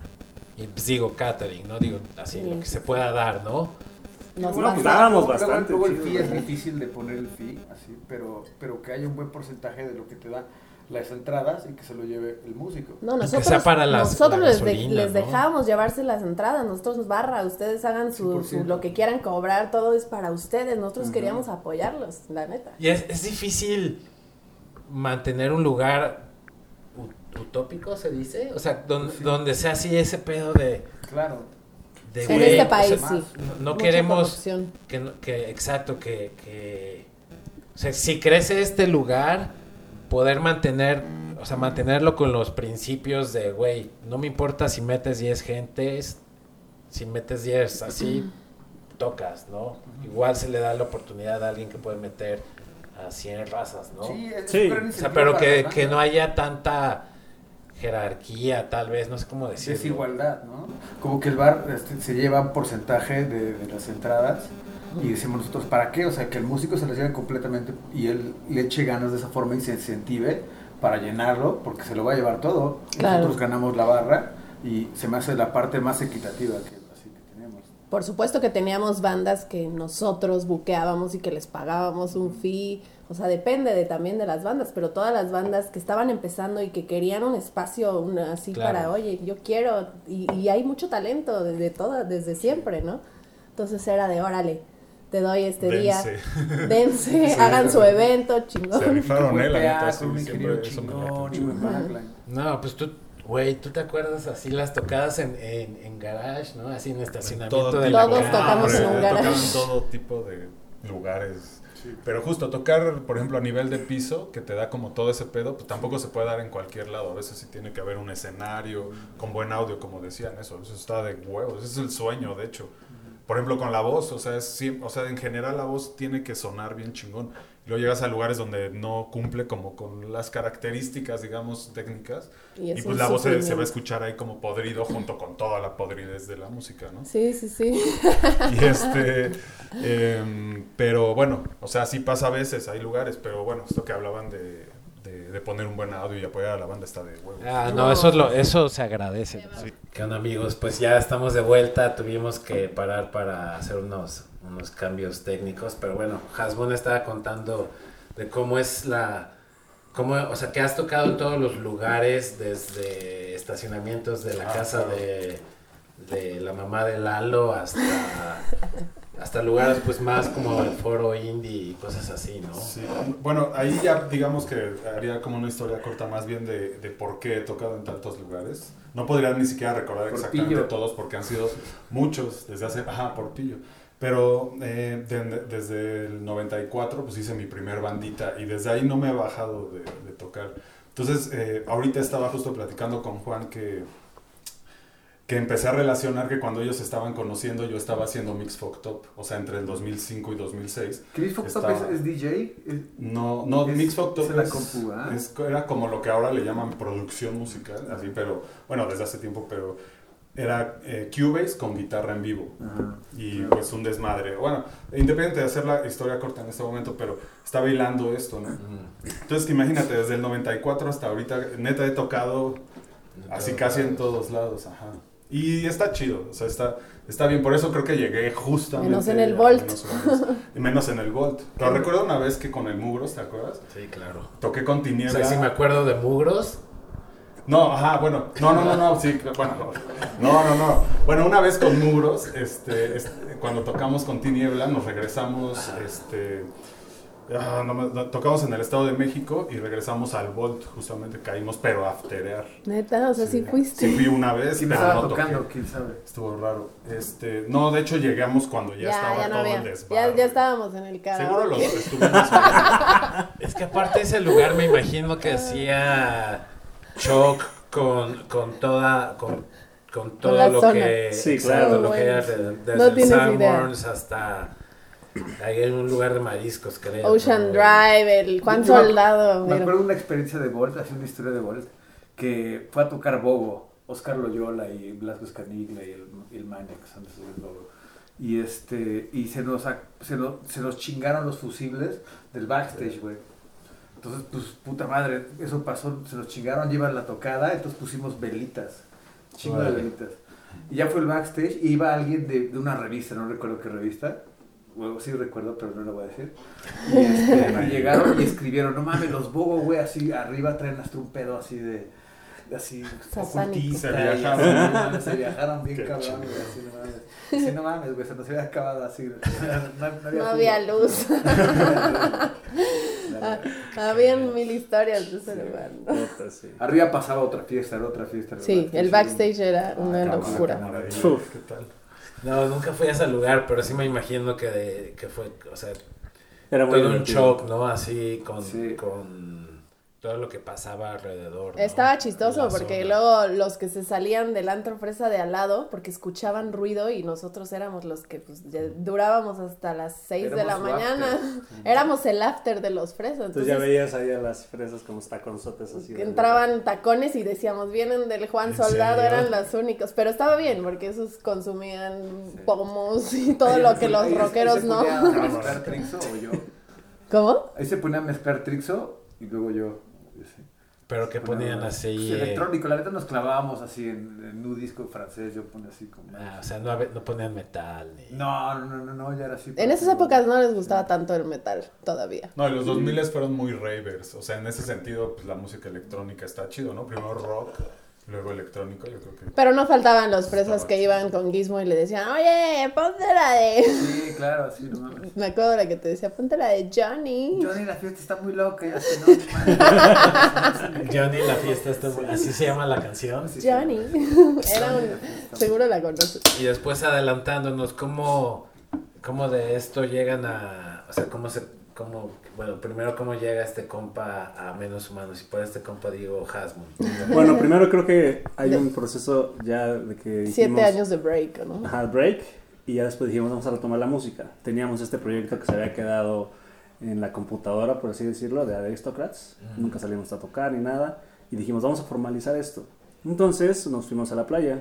y pues digo catering, ¿no? Digo, así, sí. Lo que se pueda dar, ¿no? Nos bueno, pues, dábamos bastante. Luego el fee es difícil de poner el fee, así, pero, pero que haya un buen porcentaje de lo que te da las entradas y que se lo lleve el músico. No, nosotros, que sea para las, nosotros la les, gasolina, de, les ¿no? dejábamos llevarse las entradas, nosotros nos barra, ustedes hagan su, su lo que quieran cobrar, todo es para ustedes, nosotros uh-huh. queríamos apoyarlos, la neta. Y es, es difícil mantener un lugar utópico, se dice, o sea, don, sí. donde sea así ese pedo de... Claro. De, sí, güey, en este país, o sea, sí. No, no queremos que, que, exacto, que, que, o sea, si crece este lugar, poder mantener, o sea, mantenerlo con los principios de, güey, no me importa si metes diez gentes, si metes diez así, tocas, ¿no? Igual se le da la oportunidad a alguien que puede meter a cien razas, ¿no? Sí, es sí. O sea, pero que, que no haya tanta jerarquía, tal vez, no sé cómo decirlo. Desigualdad, ¿no? Como que el bar este, se lleva un porcentaje de, de las entradas y decimos nosotros, ¿para qué? O sea, que el músico se las lleve completamente y él le eche ganas de esa forma y se incentive para llenarlo, porque se lo va a llevar todo. Claro. Nosotros ganamos la barra y se me hace la parte más equitativa que, así que tenemos. Por supuesto que teníamos bandas que nosotros buqueábamos y que les pagábamos un fee. O sea, depende de, también de las bandas, pero todas las bandas que estaban empezando y que querían un espacio una, así claro. para, oye, yo quiero, y, y hay mucho talento de, de todas, desde siempre, ¿no? Entonces era de, órale, te doy este dense. día, dense, sí, hagan su evento, chingón. Se rifaron, eh, la neta, sí, siempre eso me No, pues tú, güey, ¿tú te acuerdas así las tocadas en, en, en garage, ¿no? Así en estacionamiento todo de la Todos cara. tocamos en un garage. Tocaban todo tipo de lugares. Pero justo tocar, por ejemplo, a nivel de piso, que te da como todo ese pedo, pues tampoco se puede dar en cualquier lado. A veces sí tiene que haber un escenario con buen audio, como decían, eso, eso está de huevos, ese es el sueño, de hecho. Por ejemplo, con la voz, o sea, es, o sea, en general la voz tiene que sonar bien chingón. Luego llegas a lugares donde no cumple como con las características, digamos, técnicas. Y, y pues la voz se, se va a escuchar ahí como podrido junto con toda la podridez de la música, ¿no? Sí, sí, sí. Y este, eh, pero bueno, o sea, sí pasa a veces, hay lugares, pero bueno, esto que hablaban de, de, de poner un buen audio y apoyar a la banda está de huevos. Ah, no, eso, es lo, eso se agradece. Sí. ¿Qué onda, amigos? Pues ya estamos de vuelta, tuvimos que parar para hacer unos... unos cambios técnicos, pero bueno, Hasbun estaba contando de cómo es la, cómo, o sea, que has tocado en todos los lugares, desde estacionamientos de la ah, casa claro. de, de la mamá de Lalo hasta, hasta lugares pues más como el foro indie y cosas así, ¿no? Sí, bueno, ahí ya digamos que haría como una historia corta más bien de, de por qué he tocado en tantos lugares. No podría ni siquiera recordar Portillo. exactamente todos porque han sido muchos desde hace, ajá, Portillo. Pero eh, de, de, desde el noventa y cuatro pues hice mi primer bandita y desde ahí no me he bajado de, de tocar. Entonces eh, ahorita estaba justo platicando con Juan que, que empecé a relacionar que cuando ellos estaban conociendo yo estaba haciendo Mix Fucked Up, o sea entre el dos mil cinco y dos mil seis. ¿Qué Mix Fucked Up es, es D J? Es, no, no, es, Mix Fucked Up es, es, compu, ¿eh? es, era como lo que ahora le llaman producción musical, así, pero bueno, desde hace tiempo, pero... Era eh, Cubase con guitarra en vivo. Ajá, y claro. Pues un desmadre. Bueno, independiente de hacer la historia corta en este momento, pero estaba hilando esto, ¿no? Uh-huh. Entonces imagínate, desde el noventa y cuatro hasta ahorita, neta he tocado así casi en todos lados. Ajá. Y está chido, o sea, está, está bien. Por eso creo que llegué justamente. Menos en el Volt. Menos, y menos en el Volt. Pero recuerdo una vez que con el Mugros, ¿te acuerdas? Sí, claro. Toqué con Tiniebla. O sea, si me acuerdo de Mugros. No, ajá, bueno, no, no, no, no, sí, bueno, no, no, no. Bueno, una vez con Mugros, este, este, cuando tocamos con Tiniebla, nos regresamos, este, ah, no, no, tocamos en el Estado de México y regresamos al Volt, justamente caímos, pero a afterear. Neta, o sea, sí, sí fuiste. Sí fui una vez, sí, pero estaba no tocando, toqué. quién sabe. Estuvo raro. Este, no, de hecho llegamos cuando ya, ya estaba ya no todo había. el desbarre. Ya, ya estábamos en el karaoke. Seguro los estuvimos. Es que aparte ese lugar me imagino que hacía shock con, con toda, con, con todo la lo zona. que, Sí, exacto, claro. lo que hay Bueno, alrededor, desde no el tienes Sanborns hasta ahí hay un lugar de mariscos, creo. Ocean ¿no? Drive, el Juan Yo me acu- Soldado. Me mira. acuerdo de una experiencia de Bolt, así una historia de Bolt, que fue a tocar Bobo, Oscar Loyola y Blasco Escanilla y el, y el Mania, que son de esos del Bobo. Y, este, y se, nos, ac- se, lo- se nos chingaron los fusibles del backstage, güey. Entonces, pues, puta madre, eso pasó, se nos chingaron, llevan la tocada, entonces pusimos velitas, chingo de Órale. velitas. Y ya fue el backstage, y iba alguien de, de una revista, no recuerdo qué revista, bueno, sí recuerdo, pero no lo voy a decir. Y, este, y llegaron y escribieron, no mames, los Bobo, güey, así arriba traen hasta un pedo así de, de así, Satánico. ocultista. Se y así, viajaron. no mames, se viajaron bien Qué cabrón, chido. güey, así, no mames. Sí, no mames, güey, se nos había acabado así. No, no había, No había jugo. luz. La- Habían mil historias de ese lugar, ¿no? Puta, sí. Arriba pasaba otra fiesta, era otra fiesta. Sí, el backstage era una Cámara, locura. cámara, Uf. ¿qué tal? No, nunca fui a ese lugar, pero sí me imagino que, de, que fue, o sea, Era muy todo un divertido. shock, ¿no? Así con, Sí. con todo lo que pasaba alrededor. ¿no? Estaba chistoso La porque zona. luego los que se salían del antro fresa de al lado porque escuchaban ruido y nosotros éramos los que pues, ya durábamos hasta las seis de la Éramos su mañana. after. Éramos el after de los fresas. Entonces ya Entonces veías ahí a las fresas como taconzotes así. de- entraban tacones y decíamos, vienen del Juan ¿En Soldado, serio? eran los únicos. Pero estaba bien porque esos consumían Sí. pomos y todo Ahí- lo que los ahí- ahí rockeros se no. ponía a mezclar Trixo o yo. ¿Cómo? Ahí se ponía a mezclar Trixo y luego yo. y así. Pero que ponían Pues, así. eh, electrónico, la neta nos clavábamos así en, en un disco francés, yo ponía así como... ah, o sea, no, habe- no ponían metal. Ni... No, no, no, no, no, ya era así. En esas épocas no les gustaba tanto el metal todavía. No, y los dos mil fueron muy ravers. O sea, en ese sentido, pues la música electrónica está chido, ¿no? Primero rock, luego electrónico, yo creo que... Pero no faltaban los fresas Estaba que chido. iban con Gizmo y le decían, oye, ponte la de... Sí, claro, sí, no mames. Me acuerdo de la que te decía, ponte la de Johnny. Johnny, la fiesta está muy loca, y así, no, mames. Johnny, la fiesta está muy... Así se llama la canción. Sí, sí. Johnny. Era un... Seguro la conoces. Y después adelantándonos, ¿cómo, cómo de esto llegan a... O sea, cómo se... Cómo, bueno, primero, ¿cómo llega este compa a Menos Humanos? Y por este compa digo Hasmond. Bueno, primero creo que hay un proceso ya de que dijimos... Siete años de break, ¿no? Ajá, break. Y ya después dijimos, vamos a retomar la música. Teníamos este proyecto que se había quedado en la computadora, por así decirlo, de Aristocrats. Ujú. Nunca salimos a tocar ni nada. Y dijimos, vamos a formalizar esto. Entonces nos fuimos a la playa.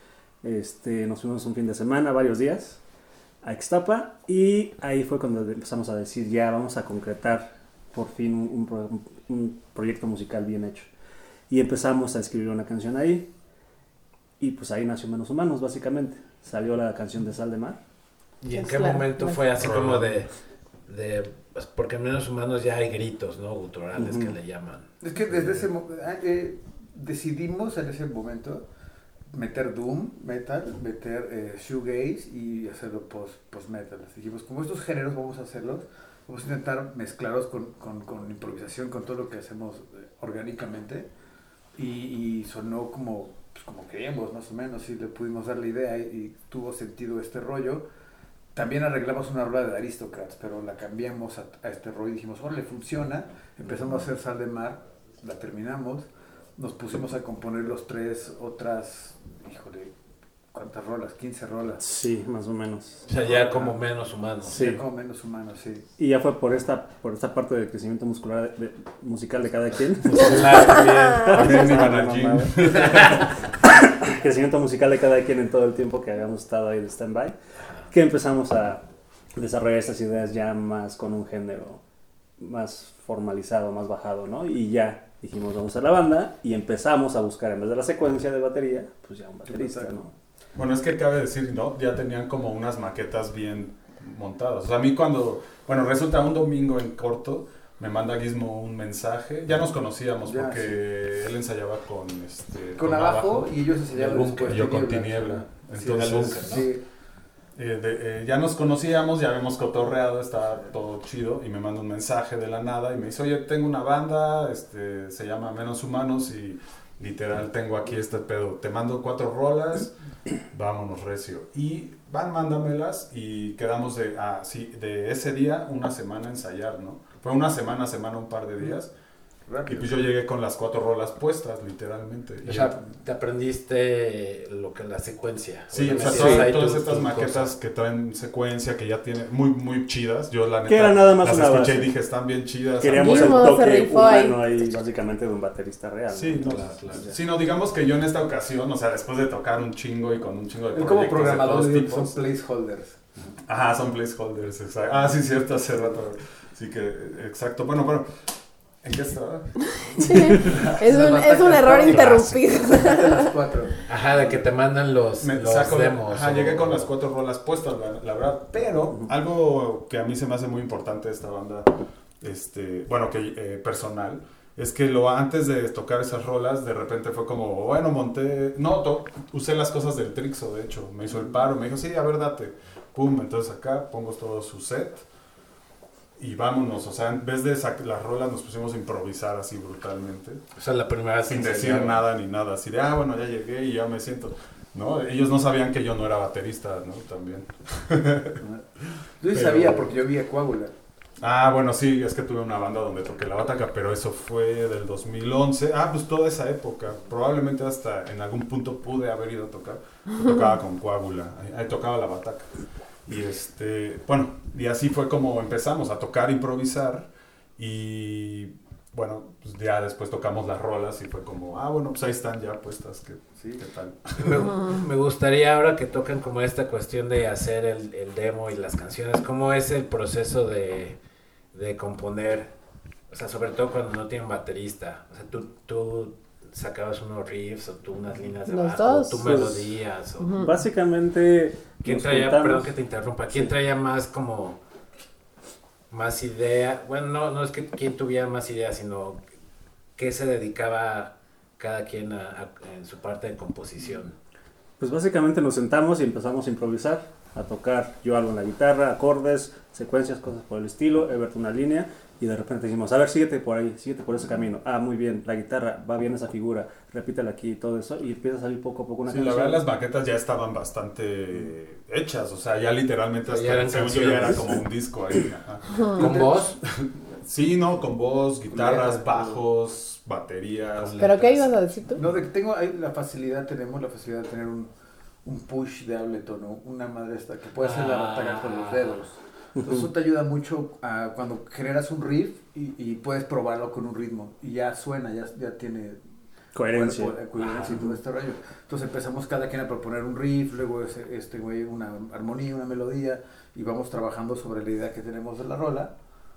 Este, nos fuimos un fin de semana, varios días, a Ixtapa. Y ahí fue cuando empezamos a decir, ya vamos a concretar por fin un, un pro- un proyecto musical bien hecho. Y empezamos a escribir una canción ahí. Y pues ahí nació Menos Humanos, básicamente. Salió la canción de Sal de Mar. ¿Y en Es qué la- momento la- fue así como de... de pues, porque en Menos Humanos ya hay gritos, ¿no? Guturales Ujú. que le llaman. Es que desde ese mo- ah, eh, decidimos en ese momento meter doom metal, meter eh, shoegaze y hacerlo post, post metal. Dijimos, como estos géneros vamos a hacerlos, vamos a intentar mezclarlos con, con, con improvisación, con todo lo que hacemos eh, orgánicamente y, y sonó como, pues, como queríamos más o menos, y le pudimos dar la idea y, y tuvo sentido este rollo. También arreglamos una rola de Aristocrats, pero la cambiamos a, a este rollo y dijimos, órale, funciona. Empezamos a hacer Sal de Mar, la terminamos, nos pusimos a componer los tres otras, híjole, ¿cuántas rolas? quince rolas. Sí, más o menos. O sea, ya como Menos Humanos. Sí. Ya como menos humanos, sí. Y ya fue por esta, por esta parte del crecimiento muscular de- musical de cada quien. Claro, bien. También iban al gym. Crecimiento musical de cada quien en todo el tiempo que habíamos estado ahí de stand-by. Que empezamos a desarrollar estas ideas ya más con un género más formalizado, más bajado, ¿no? Y ya dijimos, vamos a la banda y empezamos a buscar, en vez de la secuencia de batería, pues ya un baterista, ¿no? Bueno, es que cabe decir, ¿no? Ya tenían como unas maquetas bien montadas. O sea, a mí cuando, bueno, resulta un domingo en corto, me manda Gizmo un mensaje. Ya nos conocíamos Ya, porque él ensayaba con este Con abajo y ellos enseñaban el después y yo con Tiniebla. Tiniebla. Sí, Entonces, el búnker, ¿no? sí. eh, de- eh, ya nos conocíamos, ya habíamos cotorreado, estaba todo chido y me manda un mensaje de la nada y me dice, oye, tengo una banda, este, se llama Menos Humanos y literal tengo aquí este pedo, te mando cuatro rolas, vámonos recio. Y van, mándamelas y quedamos de, ah, sí, de ese día una semana a ensayar, ¿no? Fue una semana, semana, un par de días. Y pues yo llegué con las cuatro rolas puestas, literalmente. O sea, te aprendiste lo que es la secuencia. Sí, o sea, sí, todas, ahí todas tus- estas tus maquetas cosas. que traen secuencia, que ya tienen muy, muy chidas. Yo, la neta, Que era nada más las una escuché base. y dije, están bien chidas. Queríamos el Gilmour se toque rifó ahí. humano ahí, básicamente, de un baterista real. Sí, no, Claro, claro. sí, no, digamos que yo en esta ocasión, o sea, después de tocar un chingo y con un chingo de Él como proyectos de programador todos le digo que tipos. son placeholders. Ajá, son placeholders, exacto. Ah, sí, cierto, hace rato. Sí que, exacto. Bueno, bueno, ¿en qué estaba? Sí. Es, un, es un error interrumpido. Las cuatro. Ajá, de que te mandan los, Me los saco- demos. Ajá, o- llegué con las cuatro rolas puestas, la, la verdad. Pero algo que a mí se me hace muy importante de esta banda, este, bueno, que eh, personal, es que lo antes de tocar esas rolas, de repente fue como, bueno, monté, no, to- usé las cosas del Trixo, de hecho, me hizo el paro, me dijo, sí, a ver, date, pum, entonces acá pongo todo su set y vámonos, o sea, en vez de sac- las rolas nos pusimos a improvisar así brutalmente, O sea, la primera vez sin que decir enseñaron. nada ni nada, así de, ah, bueno, ya llegué y ya me siento, ¿no? Ellos no sabían que yo no era baterista, ¿no? También. Yo sí Pero- sabía porque yo vi a Coágula. Ah, bueno, sí, es que tuve una banda donde toqué la bataca, pero eso fue del dos mil once. Ah, pues toda esa época. Probablemente hasta en algún punto pude haber ido a tocar. Yo tocaba con Coágula, ahí, ahí tocaba la bataca. Y este, bueno, y así fue como empezamos a tocar, improvisar. Y bueno, pues ya después tocamos las rolas y fue como, ah, bueno, pues ahí están ya puestas. ¿Qué, Sí. qué tal? Me, me gustaría ahora que tocan como esta cuestión de hacer el, el demo y las canciones, ¿cómo es el proceso de, de componer? O sea, sobre todo cuando no tienen baterista. O sea, tú, tú sacabas unos riffs o tú unas líneas de Los bajo, dos. tú Pues, melodías. O... Ujú. Básicamente, ¿Quién nos traía, juntamos- perdón que te interrumpa, quién Sí. traía más como, más idea? Bueno, no, no es que quién tuviera más idea, sino qué se dedicaba cada quien a, a- en su parte de composición. Pues básicamente nos sentamos y empezamos a improvisar, a tocar yo algo en la guitarra, acordes, secuencias, cosas por el estilo, Ebert una línea, y de repente decimos, a ver, síguete por ahí, síguete por ese camino. Ah, muy bien, la guitarra, va bien esa figura, repítela aquí y todo eso, y empieza a salir poco a poco una Sí, la canción. verdad las maquetas ya estaban bastante hechas, o sea, ya literalmente Ya hasta, eran según yo, ya era canciones. como un disco ahí. Ajá. ¿Con voz? Sí, no, con voz, guitarras, Letras, bajos, baterías. Con ¿Pero qué ibas a decir tú? No, de que tengo ahí la facilidad, tenemos la facilidad de tener un, un push de Ableton, ¿no? Una madre esta que puede hacer la Ah. bataca con los dedos. Entonces eso te ayuda mucho a cuando generas un riff y, y puedes probarlo con un ritmo y ya suena, ya, ya tiene Coherencia. cuerpo, eh, coherencia y todo este rollo. Entonces empezamos cada quien a proponer un riff, luego ese- este güey una armonía, una melodía y vamos trabajando sobre la idea que tenemos de la rola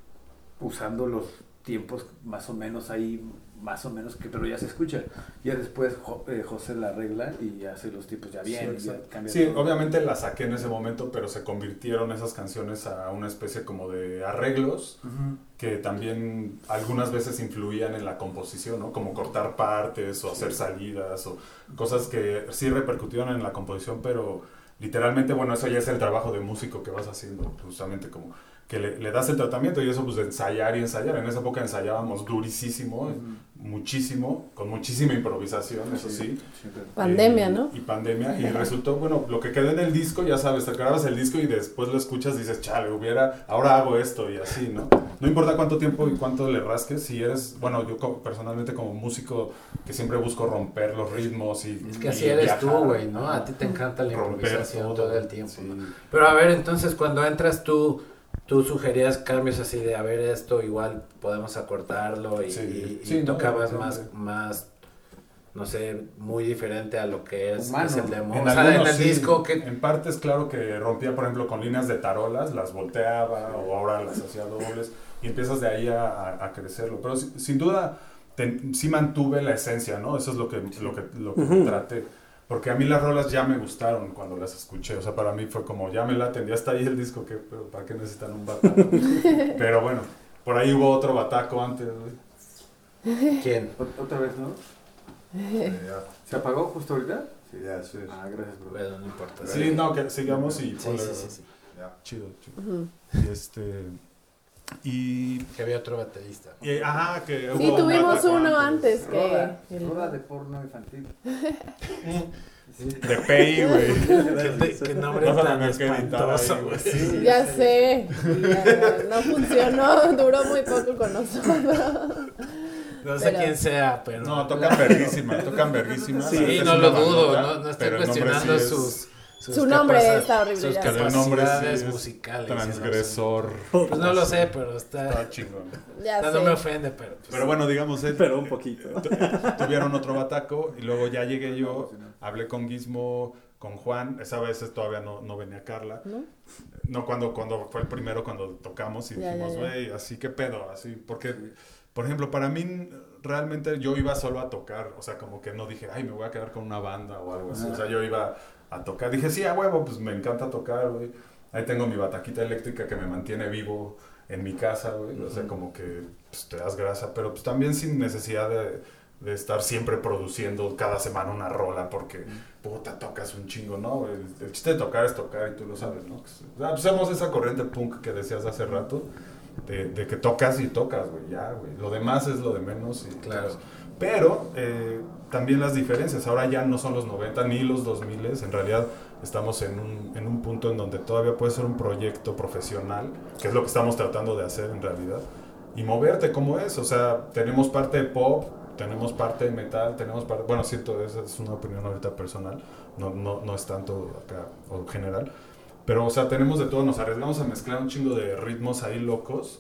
usando los tiempos más o menos ahí, más o menos, que pero ya se escucha. Ya después Jo- eh, José la arregla y hace los tipos ya bien. Sí, ya exacto. cambia Sí, todo. obviamente las saqué en ese momento, pero se convirtieron esas canciones a una especie como de arreglos Ujú. que también algunas veces influían en la composición, ¿no? Como cortar partes o hacer salidas o cosas que sí repercutieron en la composición, pero literalmente, bueno, eso ya es el trabajo de músico que vas haciendo, justamente como que le, le das el tratamiento y eso pues de ensayar y ensayar. En esa época ensayábamos durísimo, Ujú. muchísimo, con muchísima improvisación, eso sí. Sí, claro. Pandemia, Eh, ¿no? Y pandemia, y resultó, bueno, lo que quedó en el disco, ya sabes, te grabas el disco y después lo escuchas y dices, chale, hubiera, ahora hago esto y así, ¿no? No importa cuánto tiempo y cuánto le rasques, si eres, bueno, yo co- personalmente como músico que siempre busco romper los ritmos y Es que y así eres tú, viajar, güey, ¿no? A ti te encanta la romper improvisación todo el tiempo. sí. ¿no? Pero a ver, entonces cuando entras tú, tú sugerías cambios así de, a ver, esto igual podemos acortarlo y, Sí. y- y Sí, no, tocabas no, más, no. más, no sé, muy diferente a lo que es, Humano. es el demo. En, O sea, en algunos el sí, disco que... en partes claro que rompía, por ejemplo, con líneas de tarolas, las volteaba o ahora las hacía dobles y empiezas de ahí a, a- a crecerlo. Pero si- sin duda ten- sí mantuve la esencia, ¿no? Eso es lo que, lo que, lo que Ujú. traté. Porque a mí las rolas ya me gustaron cuando las escuché. O sea, para mí fue como, ya me laten, ya está ahí el disco, que, pero ¿para qué necesitan un bataco? Pero bueno, por ahí hubo otro bataco antes, güey. ¿Quién? Ot- Otra vez, ¿no? ¿Se apagó justo ahorita? Sí, ya, sí. Ah, gracias, bro. Bueno, no importa. Sí, no, que sigamos y Sí, ponle- sí, sí, sí. Chido, chido. Ujú. Y este... Y... Que había otro baterista. y- ajá, que Sí, hubo un tuvimos bataco uno antes Roda, que... el- roda de porno infantil. De Pei, güey. ¿Qué, qué nombre Vas a tan tener que editar ahí, espantoso, güey. güey. Ya sé, ya, no funcionó, duró muy poco con nosotros. No sé Pero- quién sea, pero... No, tocan verguísima, tocan verguísima. Sí, La neta es no una lo dudo, bandota, no, no estoy pero el nombre cuestionando sí es- sus, sus Su nombre capaci- está horrible, sus ya sé. Pero el nombre sí capacidades es musicales. transgresor. Pues no lo sé, pero está... Está chingón. Ya no, sé. no me ofende, pero... pues, Pero bueno, digamos, él- Pero un poquito. tu- tuvieron otro bataco y luego ya llegué yo, hablé con Gizmo, con Juan, esa vez todavía no, no venía Carla. ¿No? No, cuando, cuando fue el primero, cuando tocamos y Ya, dijimos, ya, ya. güey, así que pedo, así, porque, por ejemplo, para mí, realmente yo iba solo a tocar, o sea, como que no dije, ay, me voy a quedar con una banda o algo así, o sea, yo iba a tocar, dije, sí, a huevo, pues me encanta tocar, güey, ahí tengo mi bataquita eléctrica que me mantiene vivo en mi casa, güey, o sea, como que pues, te das grasa, pero pues también sin necesidad de, de estar siempre produciendo cada semana una rola, porque, puta, tocas un chingo, ¿no? El, el chiste de tocar es tocar y tú lo sabes, ¿no? Pues, o sea, pues, somos esa corriente punk que decías hace rato, de, de que tocas y tocas, güey, ya, güey. Lo demás es lo de menos y Claro. pues, pero eh, también las diferencias, ahora ya no son los noventa ni los dos mil, en realidad estamos en un, en un punto en donde todavía puede ser un proyecto profesional, que es lo que estamos tratando de hacer en realidad, y moverte como es, o sea, tenemos parte de pop, tenemos parte de metal, tenemos parte, bueno, siento, esa es una opinión ahorita personal, no, no, no es tanto acá o general, pero o sea, tenemos de todo, nos arriesgamos a mezclar un chingo de ritmos ahí locos,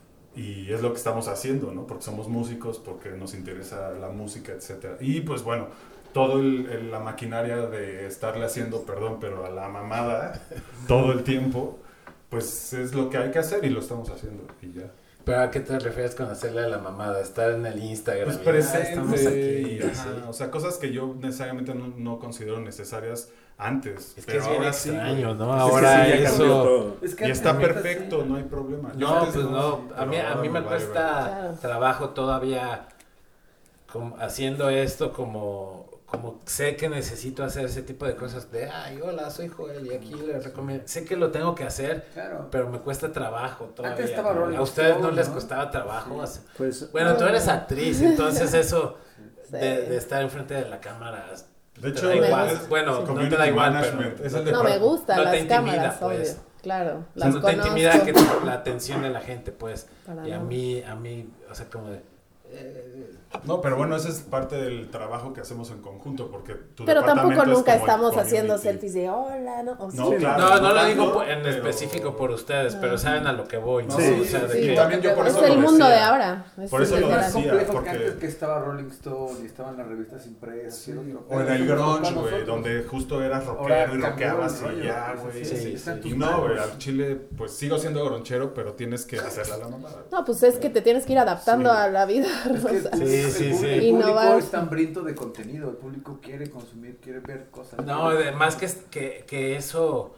y es lo que estamos haciendo, ¿no? Porque somos músicos, porque nos interesa la música, etcétera. Y pues bueno, todo el, el- la maquinaria de estarle haciendo, perdón, pero a la mamada todo el tiempo, pues es lo que hay que hacer y lo estamos haciendo y ya. ¿Pero a qué te refieres con hacerle a la mamada? Estar en el Instagram. Pues y, ah, presente estamos aquí, y, ajá, así. o sea, cosas que yo necesariamente no, no considero necesarias antes. Es que pero es bien ahora sí, extraño, güey. ¿no? Es que Ahora sí, ya eso- cambió todo. Es que Y está antes perfecto, sí. no hay problema. Yo No, antes pues no. A pero mí, a ahora mí me vale cuesta Claro. trabajo todavía como haciendo esto como, como sé que necesito hacer ese tipo de cosas de, ay, hola, soy Joel y aquí les recomiendo. Sé que lo tengo que hacer, Claro. pero me cuesta trabajo todavía. estaba ¿no? Rolling A ustedes no Stone, les ¿no? costaba trabajo. Sí. Pues, Bueno, tú eres actriz, entonces eso Sí. de, de estar enfrente de la cámara De te hecho, da igual. es- Bueno, no te community da igual, management, pero es el de No, me pro- gustan no te las intimida, cámaras, pues. obvio. Claro, O sea, las no te conozco. intimida que te- la atención de la gente, pues. Para Y a nada. mí, a mí, o sea, como de... eh, No, pero bueno, ese es parte del trabajo que hacemos en conjunto, porque tu Pero tampoco departamento es nunca como el estamos haciendo community. selfies de hola, ¿no? O No, sí. claro. No, no lo tanto, digo po- en pero- específico por ustedes, Ah. pero saben a lo que voy, ¿no? Sí, o sea, de sí, que... también yo por es eso el lo mundo decía. de ahora. Es Por eso lo literal. Más decía. complejo porque- que antes que estaba Rolling Stone y estaban las revistas impresas y el otro. O en Pero el eso nos tocó a grunge, güey, nosotros. donde justo eras Ahora rockero y cambió rockeabas el y rollo, ya, pues, güey. sí, sí, está en sí. Y tus no, manos. güey, al chile, pues sigo siendo gronchero, pero tienes que hacerla a la mamada. No, pues es que te tienes que ir adaptando Sí. a la vida. Es que o sea. el público- Sí, el sí, público- sí. El Innovar. público es hambriento de contenido, el público quiere consumir, quiere ver cosas. No, además que, que, que eso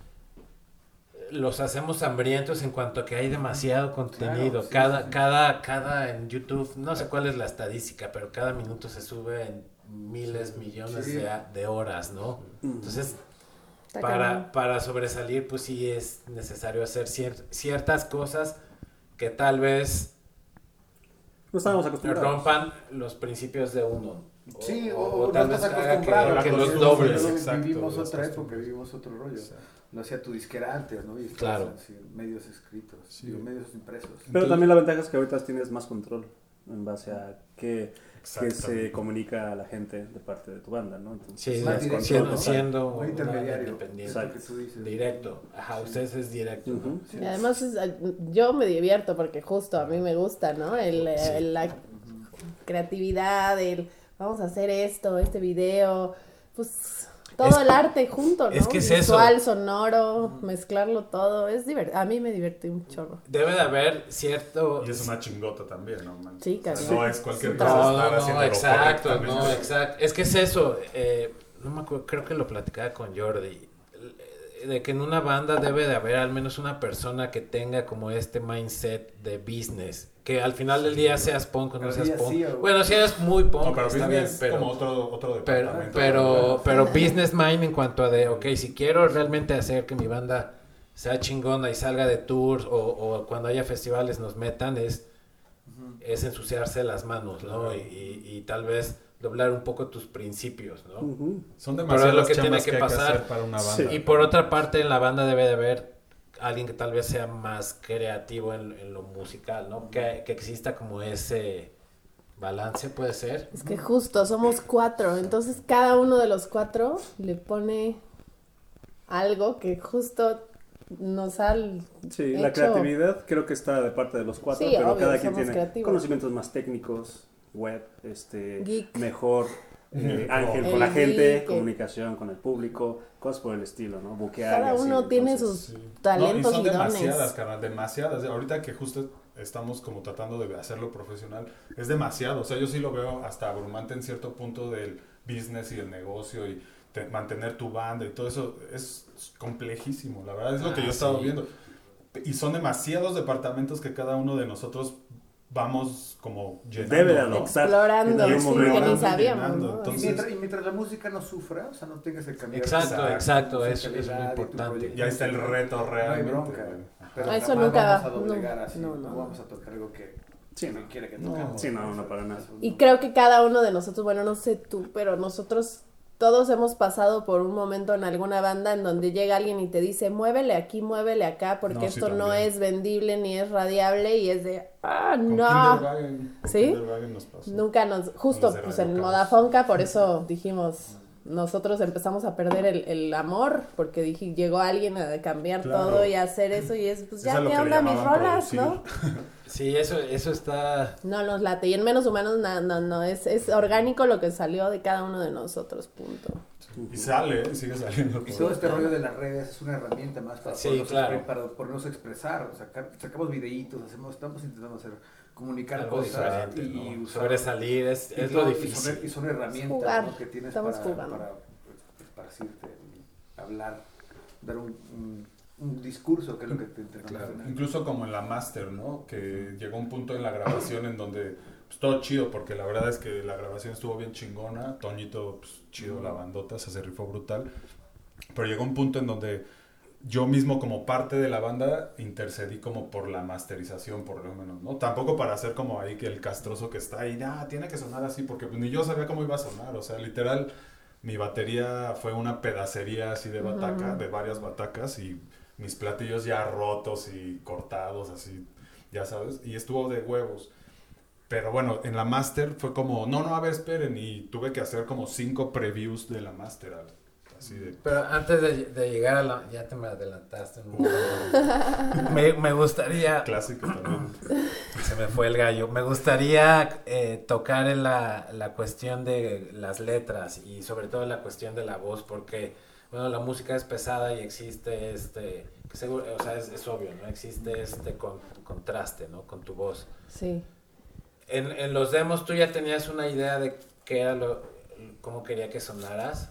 los hacemos hambrientos en cuanto a que hay demasiado contenido. Claro, sí, cada, sí. cada, cada en YouTube, no sé cuál es la estadística, pero cada minuto se sube en miles, millones Sí. de, de horas, ¿no? Entonces, Está cabrón. para, para sobresalir, pues sí es necesario hacer cier- ciertas cosas que tal vez no estábamos acostumbrados. rompan los principios de uno. Sí, o, o o tal no vez estás haga que, acostumbrado. que a los las dobles. costumbres. Exacto, Vivimos las otra época, costumbres. vivimos otro rollo. Exacto. Lo hacía tu disquera antes, ¿no? Y estabas Claro. así, medios escritos, Sí. digo, medios impresos. Pero también la ventaja es que ahorita tienes más control en base a qué, qué Exactamente. se comunica a la gente de parte de tu banda, ¿no? Entonces, Sí, Más tienes directo, siendo, control ¿no? total. siendo Un una intermediario. independiente. Exacto. Que tú dices. Directo. Ajá, ustedes es directo, ¿no? Ujú. Sí. Y además es- yo me divierto porque justo a mí me gusta, ¿no? El, Sí. el- la creatividad, el vamos a hacer esto, este video, pues todo Es- el arte junto, ¿no? es que es eso. Visual, sonoro, mezclarlo todo, es divertido. A mí me divierte un chorro. Debe de haber cierto... Y es una chingota también, ¿no? Man? Sí, O sea, cabrón. no es cualquier Sí, cosa No, estar no, no, haciéndolo exacto, no, correctamente. exacto. Es que es eso, eh, no me acuerdo, creo que lo platicaba con Jordi, eh, de que en una banda debe de haber al menos una persona que tenga como este mindset de business, que al final del día seas punk o no Pero seas sí, punk. sí, o- Bueno, si eres muy punk, No, pero está business bien, es pero... como otro, otro Pero, departamento. pero, pero business mind en cuanto a de, ok, si quiero realmente hacer que mi banda sea chingona y salga de tours o, o cuando haya festivales nos metan, es, es ensuciarse las manos, ¿no? Y, y, y tal vez doblar un poco tus principios, ¿no? Ujú. Son Pero demasiadas es lo que tiene chambas que que hay que pasar. hacer para una banda. Sí. Y por otra parte, en la banda debe de haber alguien que tal vez sea más creativo en, en lo musical, ¿no? Que, que exista como ese balance puede ser. Es que justo somos cuatro, entonces cada uno de los cuatro le pone algo que justo nos ha Sí, hecho... la creatividad creo que está de parte de los cuatro, Sí, pero obvio, cada quien somos tiene creativos. conocimientos más técnicos, web, este, Geek. mejor eh, ángel El con la gente, geek. comunicación con el público, cosas por el estilo, ¿no? Buquear y Cada así, uno tiene entonces, sus Sí. talentos No, y y, son dones. demasiadas, carnal, demasiadas. Ahorita que justo estamos como tratando de hacerlo profesional, es demasiado. O sea, yo sí lo veo hasta abrumante en cierto punto del business y el negocio y te- mantener tu banda y todo eso es complejísimo. La verdad es lo Ah, que yo he estado sí. viendo. Y son demasiados departamentos que cada uno de nosotros vamos como llenando, Debe de ¿no? adoptar. Explorando, en algún sí, momento. que ni Llenando, sabíamos, llenando. ¿no? Y Entonces- mientras, y mientras la música no sufra, o sea, no tengas que cambiar. Exacto, tu- exacto, tu eso- eso es muy calidad y tu importante. proyecto. Y ahí está el reto No hay realmente. bronca. güey. Pero Ah, eso jamás nunca vamos va- a doblegar no, así. no, No, no. vamos a tocar algo que Sí, que no. quiere que No. toquemos. Sí, no, no, para nada. Y creo que cada uno de nosotros, bueno, no sé tú, pero nosotros todos hemos pasado por un momento en alguna banda en donde llega alguien y te dice, muévele aquí, muévele acá, porque No, sí, esto no también. es vendible ni es radiable y es de, ah, Con no. Kinderwagen, con ¿Sí? Kinderwagen nos pasó. Nunca nos, justo Los de pues Radio en Caos. Modafonca, por eso dijimos, nosotros empezamos a perder el, el amor, porque dije, llegó alguien a cambiar Claro. todo y a hacer eso y es, pues Es ya a lo qué que le onda mis llamaban rolas, producir. ¿no? Sí, eso, eso está... No nos late. Y en Menos Humanos, no, no, no, es, es orgánico lo que salió de cada uno de nosotros, punto. Y sale, ¿eh? Sigue saliendo. Y todo. todo este rollo de las redes es una herramienta más para, Sí, podernos, claro. expre- para podernos expresar, sacar, sacamos videitos, hacemos, estamos intentando hacer, comunicar Algo cosas diferente, y ¿no? usar- Sobresalir es, y es lo son- y difícil. son, y son herramientas, Jugar. ¿no? que tienes Estamos para, jugando. para pues, esparcirte, hablar, dar un, un, un discurso, que es lo que te interesa. Claro. Incluso como en la master, ¿no? Que llegó un punto en la grabación en donde pues, todo chido, porque la verdad es que la grabación estuvo bien chingona. Toñito, pues, chido, la bandota, se rifó brutal. Pero llegó un punto en donde yo mismo como parte de la banda intercedí como por la masterización, por lo menos, ¿no? Tampoco para hacer como ahí que el castroso que está ahí, ah, tiene que sonar así, porque pues, ni yo sabía cómo iba a sonar. O sea, literal, mi batería fue una pedacería así de bataca, Ujú. de varias batacas, y mis platillos ya rotos y cortados, así, ya sabes, y estuvo de huevos. Pero bueno, en la master fue como, no, no, a ver, esperen, y tuve que hacer como cinco previews de la master, así de... Pero antes de, de llegar a la... Ya te me adelantaste. un momento. me, me gustaría... Clásico también. Se me fue el gallo. Me gustaría eh, tocar en la, la cuestión de las letras y sobre todo la cuestión de la voz, porque, bueno, la música es pesada y existe este... que seguro, o sea, es, es obvio, ¿no? Existe este con, contraste, ¿no? Con tu voz. Sí. En, en los demos, ¿tú ya tenías una idea de qué era lo... cómo quería que sonaras?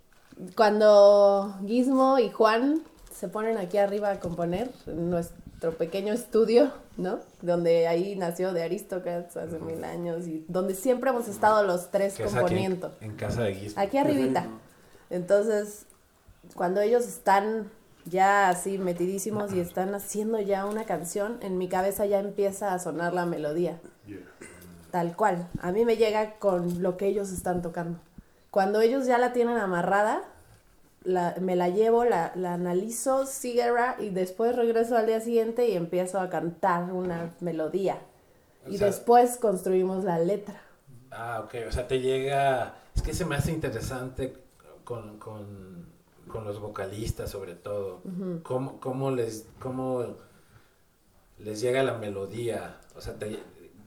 Cuando Gizmo y Juan se ponen aquí arriba a componer en nuestro pequeño estudio, ¿no? Donde ahí nació The Aristocrats hace mil años y donde siempre hemos estado los tres Que es aquí, componiendo. en casa de Gizmo. Aquí arribita. Entonces, cuando ellos están ya así metidísimos y están haciendo ya una canción, en mi cabeza ya empieza a sonar la melodía. Yeah. Tal cual. A mí me llega con lo que ellos están tocando. Cuando ellos ya la tienen amarrada, la, me la llevo, la, la analizo, síguela, y después regreso al día siguiente y empiezo a cantar una melodía. O Y sea- después construimos la letra. Ah, ok, o sea, te llega... Es que se me hace interesante con, con, con los vocalistas, sobre todo. Ujú. ¿Cómo, cómo, les, ¿Cómo les llega la melodía? O sea, te...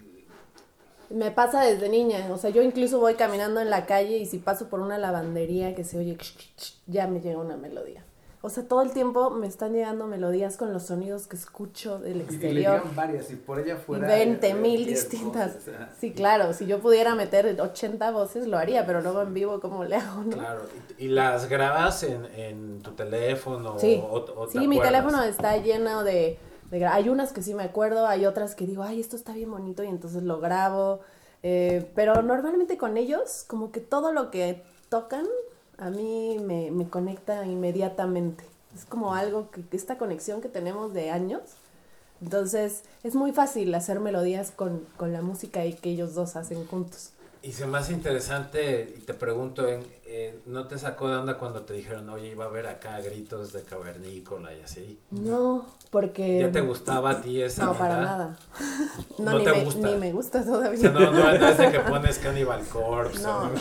Me pasa desde niña, o sea, yo incluso voy caminando en la calle y si paso por una lavandería que se oye, ya me llega una melodía. O sea, todo el tiempo me están llegando melodías con los sonidos que escucho del Y, y le exterior. llegan varias, y por ella Y fuera... veinte eh, mil diez distintas. voces, ajá. Sí, claro, si yo pudiera meter ochenta voces lo haría, pero luego en vivo, ¿cómo le hago, no? Claro, y, y las grabas en, en tu teléfono. Sí, o, o te sí, mi acuerdas? teléfono está lleno de, de gra- hay unas que sí me acuerdo, hay otras que digo, ay, esto está bien bonito y entonces lo grabo, eh, pero normalmente con ellos, como que todo lo que tocan a mí me, me conecta inmediatamente. Es como algo que, que esta conexión que tenemos de años. Entonces, es muy fácil hacer melodías con, con la música y que ellos dos hacen juntos. Y se me hace interesante, y te pregunto, en, eh, eh, ¿no te sacó de onda cuando te dijeron, oye, iba a haber acá gritos de cavernícola y así? No, porque... ¿Ya te gustaba a ti esa No, banda? para nada. No, ¿No ni, te me, gusta? ni me gusta O todavía. sea, no, no, no es de que pones Cannibal Corpse No, o, no,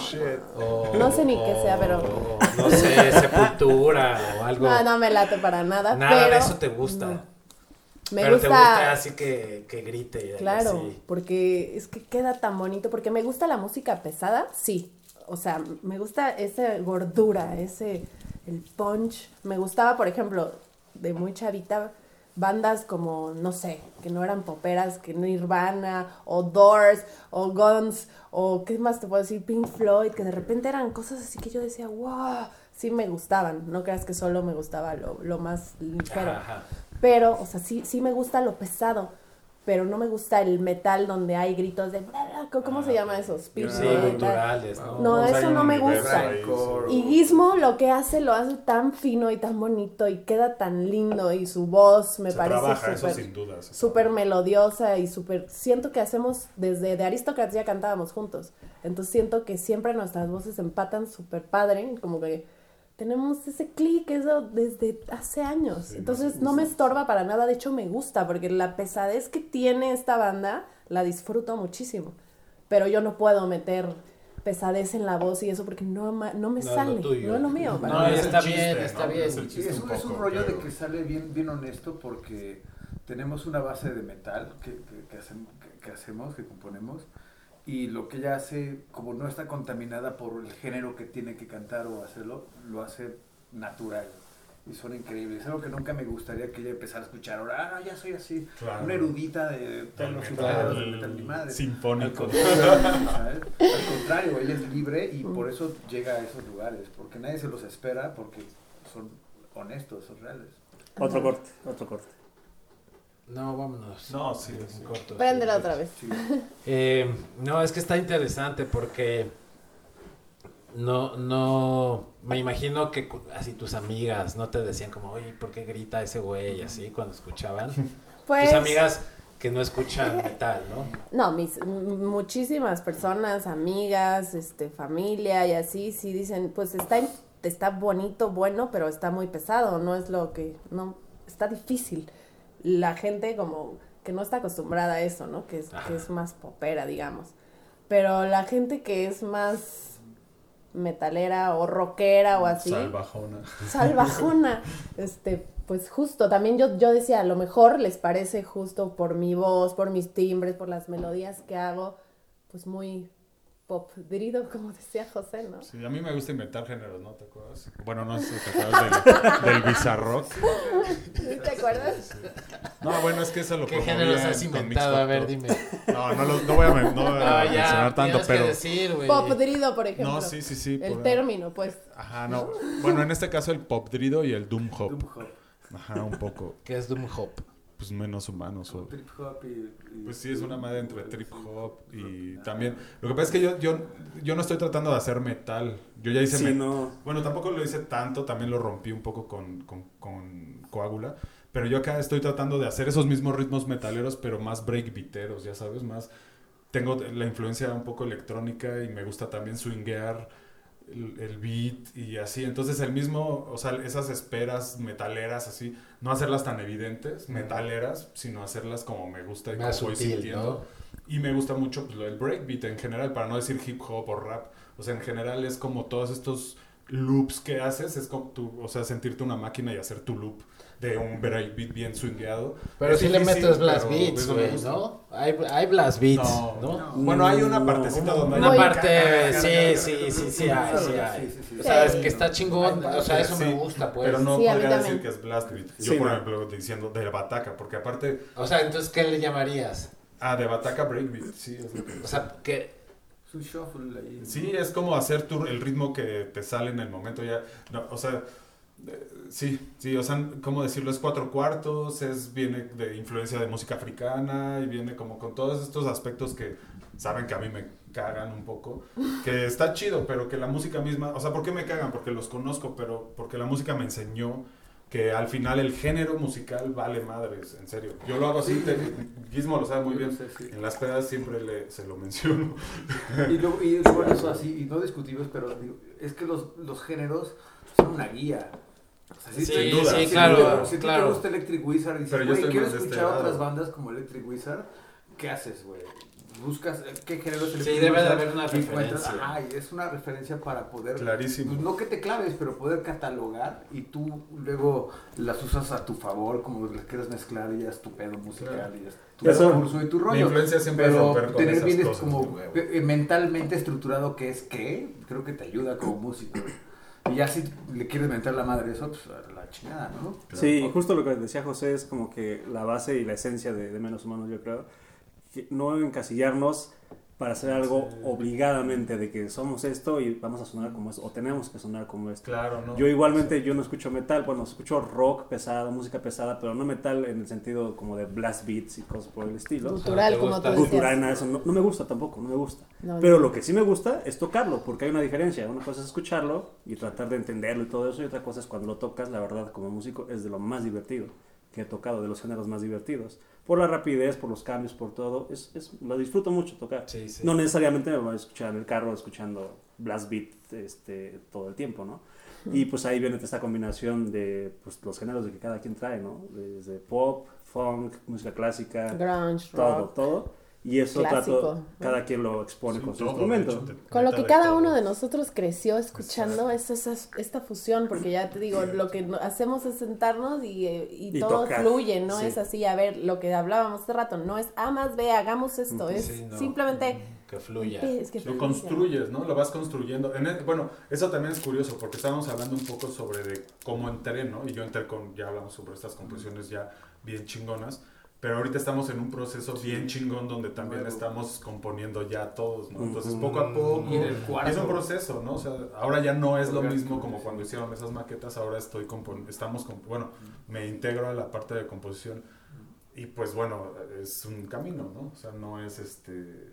o- No sé ni qué sea, pero- o, no sé, Sepultura o algo. No, no me late para nada. Nada pero de eso te gusta. no. Me pero gusta... te gusta así que, que grite. Y Claro, así. porque es que queda tan bonito, porque me gusta la música pesada, sí. O sea, me gusta esa gordura, ese, el punch. Me gustaba, por ejemplo, de muy chavita, bandas como, no sé, que no eran poperas, que Nirvana, o Doors, o Guns, o qué más te puedo decir, Pink Floyd, que de repente eran cosas así que yo decía, wow, sí me gustaban. No creas que solo me gustaba lo, lo más ligero. Ajá. Pero, o sea, sí, sí me gusta lo pesado, pero no me gusta el metal donde hay gritos de... bla, bla, ¿cómo se llama eso? Speech, Sí, metal. culturales, ¿no? No, O sea, eso hay no un me universo gusta. ahí, sí. Y Gizmo lo que hace, lo hace tan fino y tan bonito y queda tan lindo y su voz me Se parece trabaja eso súper sin duda. se súper trabaja. melodiosa y súper... Siento que hacemos, desde de Aristócratas ya cantábamos juntos, entonces siento que siempre nuestras voces empatan súper padre, como que tenemos ese clic, eso desde hace años. Sí, Entonces más- no me estorba para nada, de hecho me gusta, porque la pesadez que tiene esta banda la disfruto muchísimo. Pero yo no puedo meter pesadez en la voz y eso porque no, ma- no me No es lo sale, tuyo. no es lo mío. para No, nada. es el está chiste, bien, ¿no? está bien. Es el Sí, chiste es, un un, es un poco, rollo de pero- que sale bien, bien honesto porque tenemos una base de metal que, que, que, hacemos, que, que hacemos, que componemos, y lo que ella hace, como no está contaminada por el género que tiene que cantar o hacerlo, lo hace natural. Y suena increíble. Es algo que nunca me gustaría que ella empezara a escuchar ahora. Ah, no, ya soy así. Claro. Una erudita de todos los Claro, géneros de el metal, mi madre. Al sinfónico. contrario, ¿sabes? Al contrario, ella es libre y por eso llega a esos lugares. Porque nadie se los espera porque son honestos, son reales. Otro corte, otro corte. No, vámonos. No, sí, sí. Corto, Préndela sí. otra vez. Sí. Eh, no, es que está interesante porque no, no, me imagino que cu- así tus amigas no te decían como, oye, ¿por qué grita ese güey? Así cuando escuchaban. Pues, Tus amigas que no escuchan metal, ¿no? no, mis m- muchísimas personas, amigas, este, familia y así, sí dicen, pues está, in- está bonito, bueno, pero está muy pesado, no es lo que, no, está difícil. La gente como que no está acostumbrada a eso, ¿no? Que es, Ajá. que es más popera, digamos. Pero la gente que es más metalera o rockera o así, Salvajona. salvajona, este, pues justo, también yo, yo decía, a lo mejor les parece justo por mi voz, por mis timbres, por las melodías que hago, pues muy pop drido, como decía José, ¿no? Sí, a mí me gusta inventar géneros, ¿no? ¿Te acuerdas? Bueno, no sé si te acuerdas del, del bizarrock. ¿Te acuerdas? No, bueno, es que eso lo ¿Qué promovía géneros has con inventado? Mix A ver, Pop dime. Top. No, no, lo- no voy a, men- no voy a No, mencionar ya, tanto, tienes pero... que decir, güey. Pop drido, por ejemplo. No, sí, sí, sí. El por- término, pues. Ajá, no. Bueno, en este caso el pop drido y el doom hop. Doom hop, Ajá, un poco, ¿Qué es Doom Hop? pues menos humanos. O... trip hop y, y- Pues sí, es una madre entre trip hop y también... Lo que pasa es que yo, yo, yo no estoy tratando de hacer metal. Yo ya hice Sí, met- no. Bueno, tampoco lo hice tanto, también lo rompí un poco con, con, con Coágula. Pero yo acá estoy tratando de hacer esos mismos ritmos metaleros, pero más breakbeateros, ya sabes, más... Tengo la influencia un poco electrónica y me gusta también swinguear el, el beat y así. Entonces el mismo, o sea, esas esperas metaleras así, no hacerlas tan evidentes, metaleras, sino hacerlas como me gusta y Más como voy sutil, sintiendo. Y me gusta mucho pues, lo del breakbeat en general, para no decir hip hop o rap. O sea, en general es como todos estos loops que haces, es como tú, o sea, sentirte una máquina y hacer tu loop de un breakbeat bien swingueado. Pero Es si le difícil, metes blast pero beats, eso me güey, gusta. ¿no? Hay, hay blast beats, No, ¿no? no. Bueno, hay una No, partecita como- donde hay Una Muy- parte, sí, sí, sí, sí hay, sí Sí, hay. sí, sí. O sea, es Sí. que está chingón, o sea, eso me Sí, gusta, pues. Pero no Sí, a mí podría también. decir que es blast beat. Yo, Sí, por no. ejemplo, diciendo de Bataca, porque aparte... O sea, entonces, ¿qué le llamarías? Ah, de Bataca breakbeat, sí. Es lo que, O sea, que... Es un shuffle ahí. sí, es como hacer tu, el ritmo que te sale en el momento ya. No, o sea, eh, sí, sí, o sea, ¿cómo decirlo? Es cuatro cuartos, es, viene de influencia de música africana y viene como con todos estos aspectos que saben que a mí me cagan un poco, que está chido, pero que la música misma, o sea, ¿por qué me cagan? Porque los conozco, pero porque la música me enseñó que al final el género musical vale madres, en serio. Yo lo hago así, te, Gizmo lo sabe muy bien, en las pedas siempre le, se lo menciono. Y, luego, y es por eso así, y no discutimos, pero digo, es que los, los géneros son una guía. O sea, si Sí, te- sí, si claro, te- Si claro. te gusta Electric Wizard y Pero dices, yo güey, estoy quiero más de este escuchar lado. otras bandas como Electric Wizard, ¿qué haces, güey? Buscas eh, qué género es Sí, Electric debe de Wizard haber una y encuentras, referencia. ajá, y es una referencia para poder, Clarísimo. pues, no que te claves, pero poder catalogar y tú luego las usas a tu favor, como las quieres mezclar y ya es tu pedo musical Claro. y ya es tu Eso- curso y tu Mi rollo. influencia siempre es Pero romper con tener esas bien es cosas, como güey. eh, mentalmente estructurado qué es qué, creo que te ayuda como músico. Y ya si le quieres mentar la madre eso, pues a la chingada, ¿no? Sí, y justo lo que decía José es como que la base y la esencia de, de Menos Humanos, yo creo, que no encasillarnos para hacer algo obligadamente de que somos esto y vamos a sonar como esto, o tenemos que sonar como esto. Claro, ¿no? Yo igualmente, yo no escucho metal, bueno, escucho rock pesado, música pesada, pero no metal en el sentido como de blast beats y cosas por el estilo. Gutural, ¿te como gusta? tú Gutural, decías. nada de eso, no, no me gusta tampoco, no me gusta. No, Pero no. lo que sí me gusta es tocarlo, porque hay una diferencia. Una cosa es escucharlo y tratar de entenderlo y todo eso, y otra cosa es cuando lo tocas, la verdad, como músico, es de lo más divertido que he tocado, de los géneros más divertidos. Por la rapidez, por los cambios, por todo, es, es, lo disfruto mucho tocar. Sí, sí. No necesariamente me voy a escuchar en el carro escuchando blast beat este, todo el tiempo, ¿no? Y pues ahí viene esta combinación de pues, los géneros de que cada quien trae, ¿no? Desde pop, funk, música clásica, Grunge, todo, rock. todo. Y eso Clásico, trato, ¿no? cada quien lo expone Sí, con su todo, instrumento. de hecho, te- Con lo neta que de cada todo. uno de nosotros creció escuchando es esa, esta fusión, porque ya te digo, lo que no- hacemos es sentarnos y, eh, y Y todo tocar, fluye, no sí. es así, a ver, lo que hablábamos hace rato, no es A más B, hagamos esto, es Sí, no. simplemente... Que fluya. Es que Lo fluya. construyes, ¿no? Lo vas construyendo. En el- bueno, eso también es curioso porque estábamos hablando un poco sobre de cómo entré, ¿no? Y yo entré con, ya hablamos sobre estas composiciones ya bien chingonas, pero ahorita estamos en un proceso bien chingón donde también Nuevo. estamos componiendo ya todos, ¿no? Entonces Ujú. poco a poco Y en el cuarto. es un proceso, ¿no? O sea, ahora ya no es lo Orgánico, mismo como sí. cuando hicieron esas maquetas, ahora estoy compon estamos, comp- bueno, me integro a la parte de composición y pues bueno, es un camino, ¿no? O sea, no es este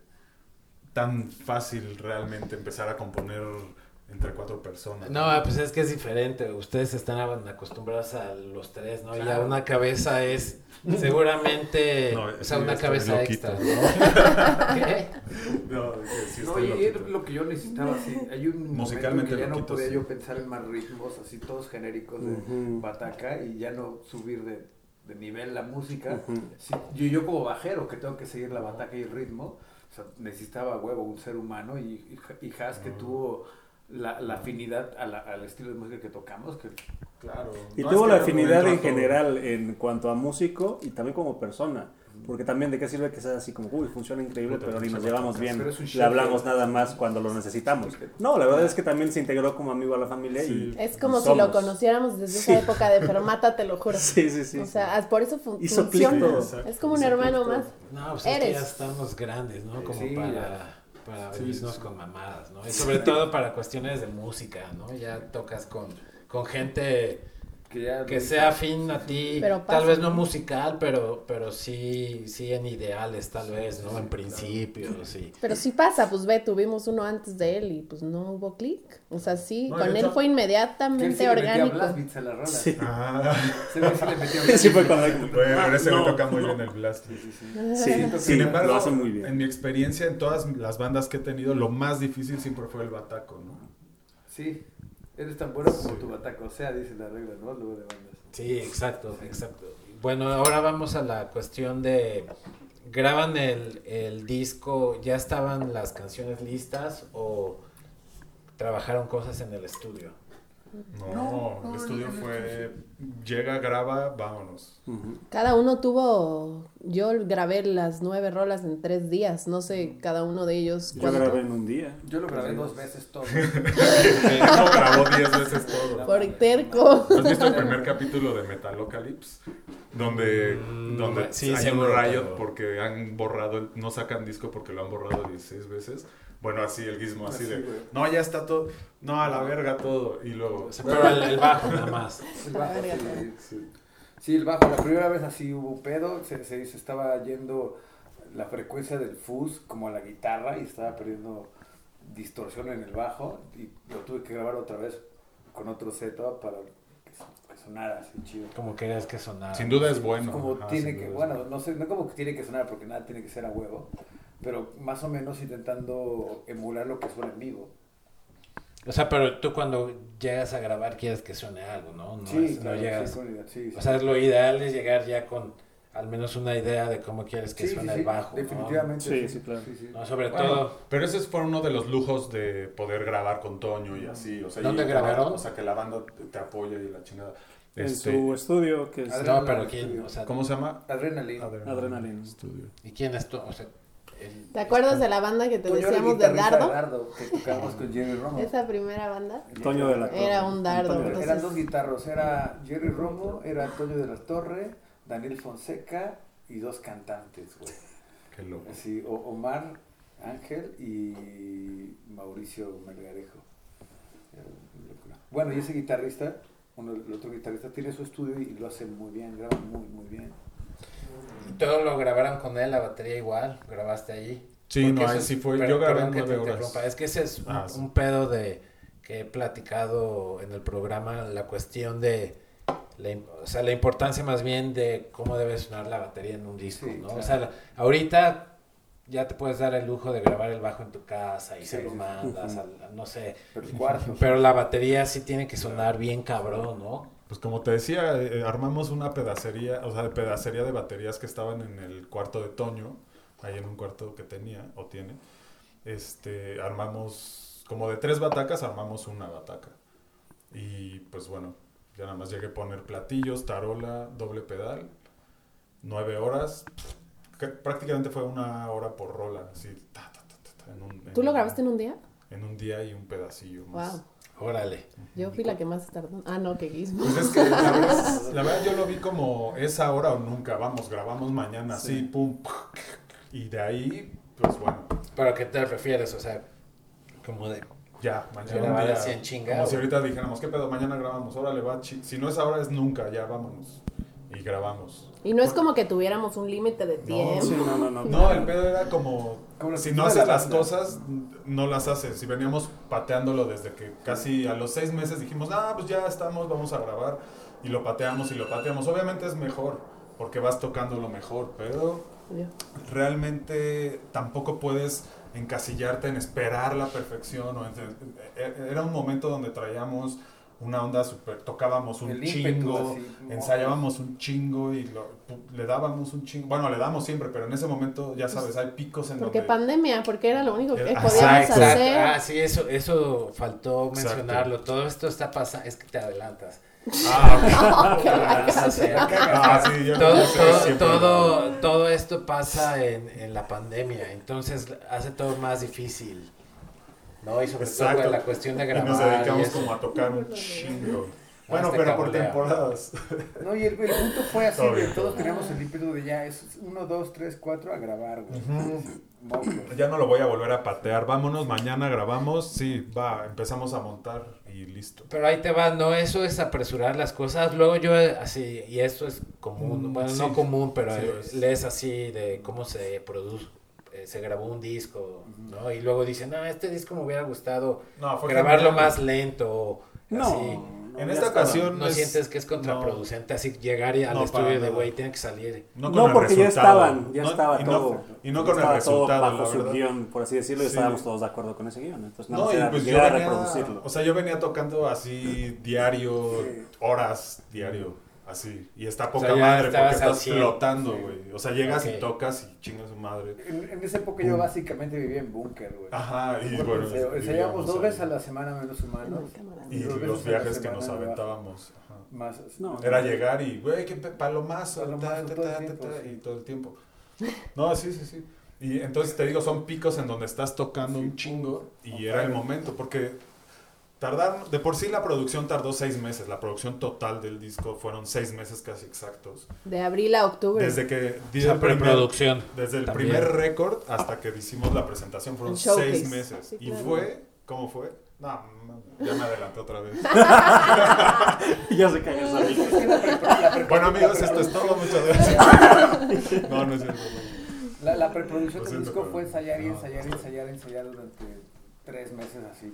tan fácil realmente empezar a componer entre cuatro personas. No, pues es que es diferente. Ustedes están acostumbrados a los tres, ¿no? Y a Claro. una cabeza es seguramente, No, o sea, sí, una estoy cabeza loquito. extra, ¿no? ¿Qué? No, que sí No, estoy y loquito. es lo que yo necesitaba, sí. Hay un Musicalmente momento que ya no loquito, podía sí. yo pensar en más ritmos, así todos genéricos de Ujú. bataca y ya no subir de, de nivel la música. Ujú. Sí, yo, yo como bajero que tengo que seguir la bataca y el ritmo, o sea, necesitaba huevo, un ser humano y, y, y Has que tuvo la, la afinidad a la- al estilo de música que tocamos, que Claro. Y No, tuvo es la que afinidad entra en todo. general en cuanto a músico y también como persona. Porque también de qué sirve que sea así como, uy, funciona increíble, Puta, pero ni pinche nos llevamos bataca. bien. Pero es un Le show, hablamos ¿no? nada más cuando lo necesitamos. No, la verdad es que también se integró como amigo a la familia Sí. y Es como y si lo somos. conociéramos desde Sí. esa época de Fermata, te lo juro. Sí, sí, sí. O sea, por eso fun- Hizo clic funciona. todo. Exacto, Es como un hizo hermano clic más. No, pues es que Eres. ya estamos grandes, ¿no? Como Sí, para, ya. para Sí, venirnos sí, sí. con mamadas, ¿no? Y sobre todo para cuestiones de música, ¿no? Ya tocas con, con gente que ya... que sea afín a ti, Pero tal pasa, vez no ¿no? musical, pero, pero sí, sí en ideales, tal vez, ¿no? En principio, sí. Pero sí pasa, pues ve, tuvimos uno antes de él y pues no hubo clic. O sea, sí, No, con de él hecho, fue que él inmediatamente sí le metía orgánico. blast beats a la rola. Sí. Ah, Se ve si le metía Sí, fue blast cuando... beats. bueno, pero ese No, me toca muy no. bien el blast. Sí, sí, sí. Sí, Siento que- Sin embargo, lo hace muy bien. en mi experiencia, en todas las bandas que he tenido, lo más difícil siempre fue el bataco, ¿no? Sí, eres tan bueno como Sí. tu bataco, o sea, dice la regla, ¿no? Luego de bandas. Sí, exacto, exacto. Bueno, ahora vamos a la cuestión de, ¿graban el, el disco, ya estaban las canciones listas o trabajaron cosas en el estudio? No, el estudio fue, llega, graba, vámonos. Ujú. Cada uno tuvo, yo grabé las nueve rolas en tres días, no sé cada uno de ellos Yo cuánto. grabé en un día. Yo lo grabé dos veces todo. No, grabó diez veces todo. Por terco. ¿Has visto el primer capítulo de Metalocalypse? Donde, Mm, donde sí, hay un seguro, riot pero- porque han borrado, el- no sacan disco porque lo han borrado dieciséis veces. Bueno, así el Gizmo, así Así, de, güey. no, ya está todo, no, a la verga todo. Y luego, O sea, pero el, el bajo nada más. El bajo, La verga, sí. sí. Sí, el bajo, la primera vez así hubo un pedo, se, se, se estaba yendo la frecuencia del fuzz como a la guitarra y estaba perdiendo distorsión en el bajo y lo tuve que grabar otra vez con otro setup para que, se- que sonara así chido. Como querías que sonara. Sin duda es bueno. Como Ajá, tiene sin que, duda es bueno, no sé, no como que tiene que sonar porque nada tiene que ser a huevo, pero más o menos intentando emular lo que suena en vivo. O sea, pero tú cuando llegas a grabar quieres que suene algo, ¿no? No Sí, es- claro, no llegas. sí, con idea, sí, sí. O sea, lo ideal es llegar ya con al menos una idea de cómo quieres que Sí, suene sí, el sí, bajo, ¿no? definitivamente. Sí, sí, claro. sí. No, sobre Bueno, todo. pero ese fue uno de los lujos de poder grabar con Toño y así. O sea, ¿Dónde y- grabaron? O sea, que la banda te- te apoya y la chingada. En Este, su estudio, que es Adrenalina No, pero quién, Studio. o sea, ¿Cómo se llama? Adrenalina. Adrenalina. Studio. ¿y quién es tú? O sea, el- ¿Te acuerdas de la banda que te Toño era el decíamos de guitarrista Dardo? Dardo, que tocábamos con Jerry Romo. Esa primera banda. Toño de la Torre. Era un dardo, Antonio de la entonces- Eran dos guitarros, era Jerry Romo, era Toño de la Torre, Daniel Fonseca y dos cantantes, güey. Qué loco. Así, o- Omar Ángel y Mauricio Melgarejo. Era una locura. Bueno, y ese guitarrista, uno, el otro guitarrista, tiene su estudio y lo hace muy bien, graba muy, muy bien. ¿Y todo lo grabaron con él, la batería igual? ¿Grabaste ahí? Sí, Porque no, eso ahí es- sí fue. pero- Yo grabé perdón que te nueve horas. interrumpa, es que ese es un, Ah, sí. un pedo de que he platicado en el programa, la cuestión de la, im- o sea, la importancia más bien de cómo debe sonar la batería en un disco, Sí, ¿no? claro. O sea, la- ahorita ya te puedes dar el lujo de grabar el bajo en tu casa y Sí, se lo sí, sí. mandas, Ujú. al- no sé, Pero el cuarto. pero la batería sí tiene que sonar bien cabrón, ¿no? Pues como te decía, eh, armamos una pedacería, o sea, de pedacería de baterías que estaban en el cuarto de Toño, ahí en un cuarto que tenía o tiene. Este, armamos, como de tres batacas, armamos una bataca. Y pues bueno, ya nada más llegué a poner platillos, tarola, doble pedal, nueve horas. Que prácticamente fue una hora por rola, así. Ta, ta, ta, ta, ta, en un, en ¿Tú lo un- grabaste en un día? En un día y un pedacillo más. Wow. Órale. Yo fui la que más tardó. Ah, no, qué guismo. Pues es que la verdad, la verdad yo lo vi como es ahora o nunca, vamos, grabamos mañana, así, Sí. pum, y de ahí, pues bueno, ¿Pero a qué te refieres? O sea, como de... ya, mañana un Grabar día, así en chinga, como si o- ahorita dijéramos, ¿qué pedo? Mañana grabamos, órale, va, chi- si no es ahora es nunca, ya vámonos, y grabamos. Y no es como que tuviéramos un límite de tiempo. Sí, no, no, no. No, el pedo era como, Como la si estructura no de haces la las banda. cosas, no las haces. Si veníamos pateándolo desde que casi a los seis meses dijimos, ah, pues ya estamos, vamos a grabar. Y lo pateamos y lo pateamos. Obviamente es mejor, porque vas tocando lo mejor, pero Yo. realmente tampoco puedes encasillarte en esperar la perfección. O en- era un momento donde traíamos una onda super, tocábamos un El ímpetu, chingo, así, ensayábamos un chingo y lo- le dábamos un chingo. Bueno, le damos siempre, pero en ese momento, ya sabes, hay picos en Porque donde... pandemia, porque era lo único que Exacto, podíamos Exacto. hacer. Ah, sí, eso, eso faltó Exacto. mencionarlo. Todo esto está pasando, es que te adelantas. Ah, ok. Ah, vas a hacer. Ah, sí, yo todo, yo sé, todo, siempre- todo, todo esto pasa en, en la pandemia, entonces hace todo más difícil, ¿no? Y sobre Exacto. todo la cuestión de Y grabar. nos y dedicamos eso. como a tocar un chingo. Bueno, Hazte pero por cabulea. temporadas. No, y el, el punto fue así, Todo de bien, todos todo teníamos el ímpetu de ya, es uno, dos, tres, cuatro a grabar, güey. Ujú. Mocos. Ya no lo voy a volver a patear. Vámonos, mañana grabamos. Sí, va, empezamos a montar y listo. Pero ahí te va, no, eso es apresurar las cosas. Luego yo así, y esto es común, Mm, bueno, sí. no común, pero Sí, eh, lo es. lees así de cómo se produce, eh, se grabó un disco, ¿no? Y luego dicen, no, este disco me hubiera gustado No, fue grabarlo genial. más lento, No, así. no, En ya esta estaba. ocasión- No es- sientes que es contraproducente así llegar y al No, para estudio de nada. güey, tiene que salir. No, No, con el porque ya resultado. estaban, ya No- estaba y no- todo. y no ya con el estaba todo resultado, bajo la su verdad. guión, por así decirlo, y Sí. estábamos todos de acuerdo con ese guión. Entonces, nada No, más y era pues yo llegar a venía, reproducirlo. o sea, yo venía tocando así diario, Sí. horas diario, así. Y está O poca sea, ya madre porque estabas al estás cien. flotando, Sí. güey. O sea, llegas Ok. y tocas y chingas su madre. En, en esa época yo básicamente vivía en búnker, güey. Ajá, y Porque bueno. ense- ensayábamos vivíamos dos ahí. veces a la semana menos humanos. Y dos veces los a la viajes que nos semana, aventábamos. Ajá. Más, No, Era llegar y, güey, qué pe- palomazo, Palomazo ta, ta, todo el ta, tiempo, ta, sí. y todo el tiempo. No, sí, sí, sí. Y entonces te digo, son picos en donde estás tocando Sí, un chingo y on era el fire. momento, porque tardaron, de por sí la producción tardó seis meses, la producción total del disco fueron seis meses casi exactos. De abril a octubre. Desde que di Esa el primer- preproducción. desde el también. primer récord hasta que hicimos la presentación fueron El showcase. seis meses. Sí, Y claro. fue, ¿cómo fue? No, no, ya me adelanté otra vez. ya se cayó esa Es que la pre- la pre- Bueno la amigos, esto es preproducción- todo, muchas gracias. No, no es cierto. no. La, la preproducción Lo del siento, disco pero- fue ensayar y no. ensayar y ensayar, ensayar durante tres meses así.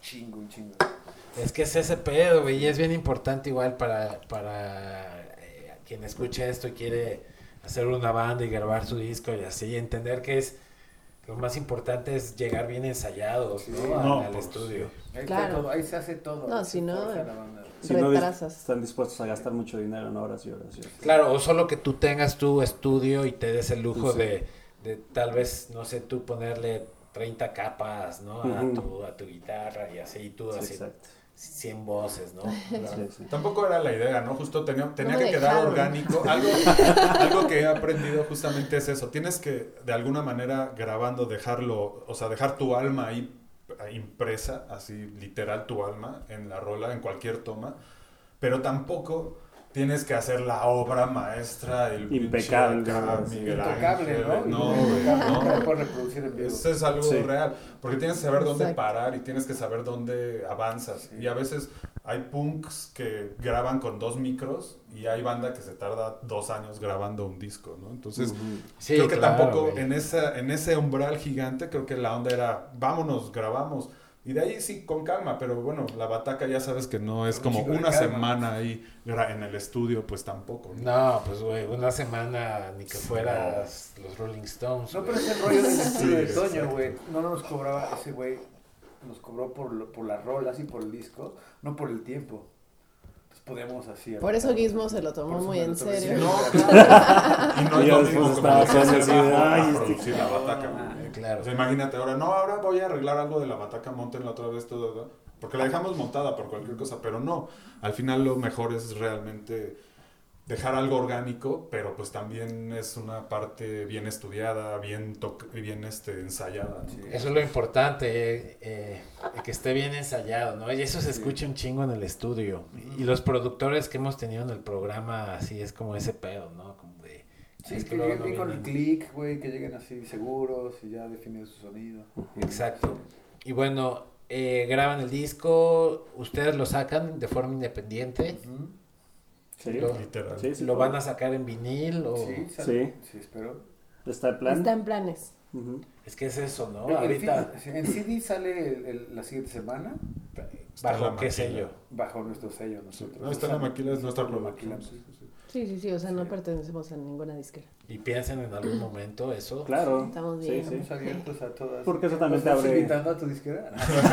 chingo, un chingo. Es que es ese pedo, güey, y es bien importante igual para, para eh, quien escucha esto y quiere hacer una banda y grabar su disco y así, entender que es lo más importante es llegar bien ensayados, ¿no? Sí. Al, No, al pues, estudio. Ahí, Claro. está todo, ahí se hace todo. No, ahí si se no, forja eh. la banda. Si no dis- Retrasas. están dispuestos a gastar mucho dinero en horas y horas y horas. Claro, o solo que tú tengas tu estudio y te des el lujo Sí. de, de tal vez, no sé, tú ponerle treinta capas, ¿no? A, Ujú. tu, a tu guitarra y así, tú Sí, así, exacto. cien voces, ¿no? Sí, sí. Tampoco era la idea, ¿no? Justo tenía, tenía No me que quedar dejaron. orgánico. Algo, algo que he aprendido justamente es eso. Tienes que, de alguna manera, grabando, dejarlo, o sea, dejar tu alma ahí impresa, así literal tu alma en la rola, en cualquier toma. Pero tampoco tienes que hacer la obra maestra, el Impecable, pinche acá, ¿no? Miguel Intocable, Ángel. ¿no? No, güey, No no. lo puedes reproducir en vivo. Eso es algo Sí. real, porque tienes que saber dónde Exacto. parar y tienes que saber dónde avanzas. Sí. Y a veces hay punks que graban con dos micros y hay banda que se tarda dos años grabando un disco, ¿no? Entonces, Ujú. Sí, creo que claro, tampoco güey. en, esa, en ese umbral gigante, creo que la onda era, vámonos, grabamos. Y de ahí sí, con calma, pero bueno, la bataca ya sabes que no es Un como chingo de una calma. semana ahí gra- en el estudio, pues tampoco. ¿no? No, pues, güey, una semana ni que fueras los Rolling Stones. No, güey. pero es el rollo del estudio de Sí, Toño, exacto. güey. No nos cobraba, ese güey nos cobró por, lo- por las rolas y por el disco, no por el tiempo. Entonces podemos así. Por eso Gizmo se lo tomó Por eso muy me en lo tomé serio. No, claro. Y no es Y lo después mismo como estaba lo que hace Toño el así de, bajo para "Ay, este producir la bataca. Ah, güey. Claro. O sea, imagínate ahora, no, ahora voy a arreglar algo de la bataca, montenla otra vez, todo, ¿no? Porque la dejamos montada por cualquier cosa, pero no. Al final lo mejor es realmente dejar algo orgánico, pero pues también es una parte bien estudiada, bien, toc- bien este, ensayada, ¿no? Sí. Eso es lo importante, eh, eh, que esté bien ensayado, ¿no? Y eso se escucha un chingo en el estudio. Y los productores que hemos tenido en el programa, así es como ese pedo, ¿no? Como de... Sí, es que luego lleguen no bien con el vienen- click, güey, que lleguen así seguros y ya definido su sonido. Exacto. Y bueno, eh, graban el disco, ustedes lo sacan de forma independiente. Ujú. ¿Sí? Lo, Literal. Sí, sí, ¿Lo claro. van a sacar en vinil o...? Sí, Sí. sale. Sí, espero. ¿Está el plan? Está en planes. Ujú. Es que es eso, ¿no? El- el Ahorita, fin- en C D sale el- el- la siguiente semana Está ¿bajo la qué maquila. sello? bajo nuestro sello nosotros. No, está en la maquila, es nuestra Nosotros lo producción. maquilamos. Sí, sí, sí. Sí, sí, sí, o sea, no pertenecemos a ninguna disquera. Y piensen en algún momento eso. Claro. Estamos Sí, bien. sí. Estamos abiertos a todas. Porque eso también ¿Nos te estás abre- invitando a tu disquera?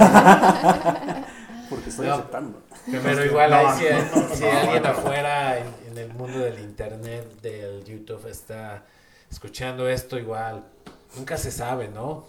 Porque estoy No. aceptando. Pero igual No, ahí no, si, no, si no, alguien no. afuera en, en el mundo del internet, del YouTube, está escuchando esto igual, nunca se sabe, ¿no?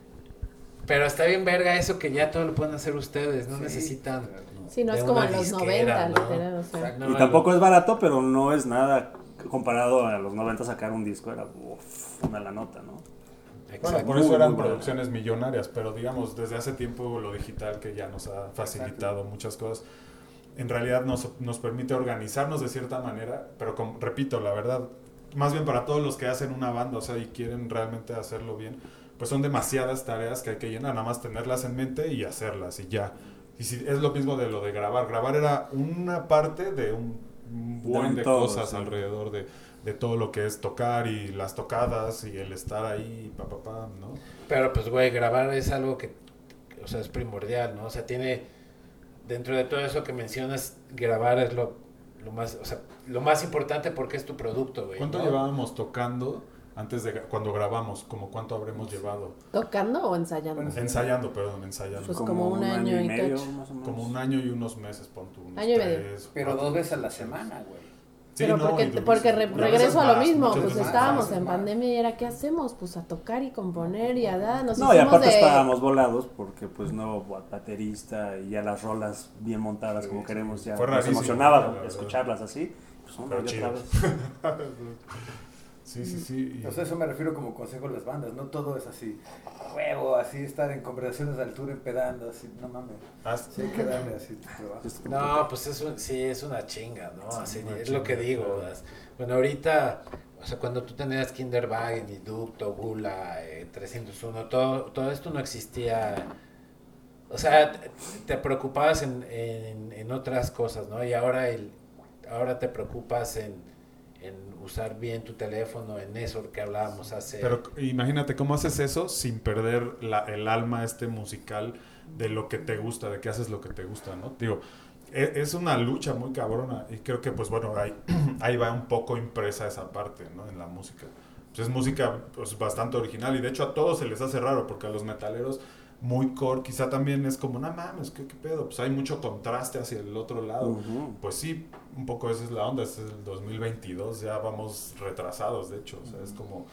Pero está bien verga eso que ya todo lo pueden hacer ustedes, no Sí, necesitan... claro. Sí, no de es como una en los disquera, noventa, ¿no? literal, o sea. No, Y tampoco es barato, pero no es nada comparado a los noventa sacar un disco. Era uf, una la nota, ¿no? Bueno, Exacto. por eso Muy, eran muy buena. producciones millonarias, pero digamos, desde hace tiempo lo digital que ya nos ha facilitado muchas cosas, en realidad nos, nos permite organizarnos de cierta manera, pero como, repito, la verdad, más bien para todos los que hacen una banda, o sea, y quieren realmente hacerlo bien, pues son demasiadas tareas que hay que llenar, nada más tenerlas en mente y hacerlas y ya. Y si, es lo mismo de lo de grabar, grabar era una parte de un, un buen De de todo, cosas sí. alrededor de, de todo lo que es tocar y las tocadas y el estar ahí, pa, pa, pa, ¿no? Pero pues, güey, grabar es algo que, o sea, es primordial, ¿no? O sea, tiene, dentro de todo eso que mencionas, grabar es lo, lo más, o sea, lo más importante porque es tu producto, güey. ¿Cuánto ¿no? llevábamos tocando antes de cuando grabamos? ¿Como cuánto habremos llevado? ¿Tocando o ensayando? Bueno, Ensayando, perdón, ensayando. Pues como un año y medio, cacho. más o menos. Como un año y unos meses, pon tú. unos Año y medio. tres, Pero cuatro. dos veces a la semana, güey. Sí, Pero no, porque, y durísimo. porque re- Y a veces regreso a lo más, mismo, muchas pues veces estábamos más. en pandemia y era, ¿qué hacemos? Pues a tocar y componer y a dar, nos No, y hicimos aparte de... estábamos volados porque pues no baterista y ya las rolas bien montadas como queremos, ya Fue nos rarísimo, emocionaba la verdad. escucharlas así. Pues hombre, Pero y otra chido. vez. Sí, sí, sí. y- O sea, eso me refiero como consejo a las bandas. No todo es así, a huevo, así estar en conversaciones de altura empedando, así, no mames. Ah, Sí, hay que darle así tu trabajo. Es como No, pues es un- sí, es una chinga, ¿no? Así, una es lo que chinga, digo. claro. las- Bueno, ahorita, o sea, cuando tú tenías Kinderwagen y Ducto, Gula, eh, trescientos uno, todo, todo esto no existía. O sea, te, te preocupabas en, en, en otras cosas, ¿no? Y ahora, el, ahora te preocupas en, en usar bien tu teléfono, en eso que hablábamos hace... Pero imagínate cómo haces eso sin perder la, el alma este musical de lo que te gusta, de que haces lo que te gusta, ¿no? Digo, es, es una lucha muy cabrona y creo que, pues bueno, ahí, ahí va un poco impresa esa parte, ¿no? En la música. Pues es música pues, bastante original y de hecho a todos se les hace raro porque a los metaleros muy core quizá también es como, no mames, ¿qué, qué pedo? Pues hay mucho contraste hacia el otro lado. Uh-huh. Pues sí, un poco esa es la onda, este es el dos mil veintidós, ya vamos retrasados, de hecho, o sea, es como,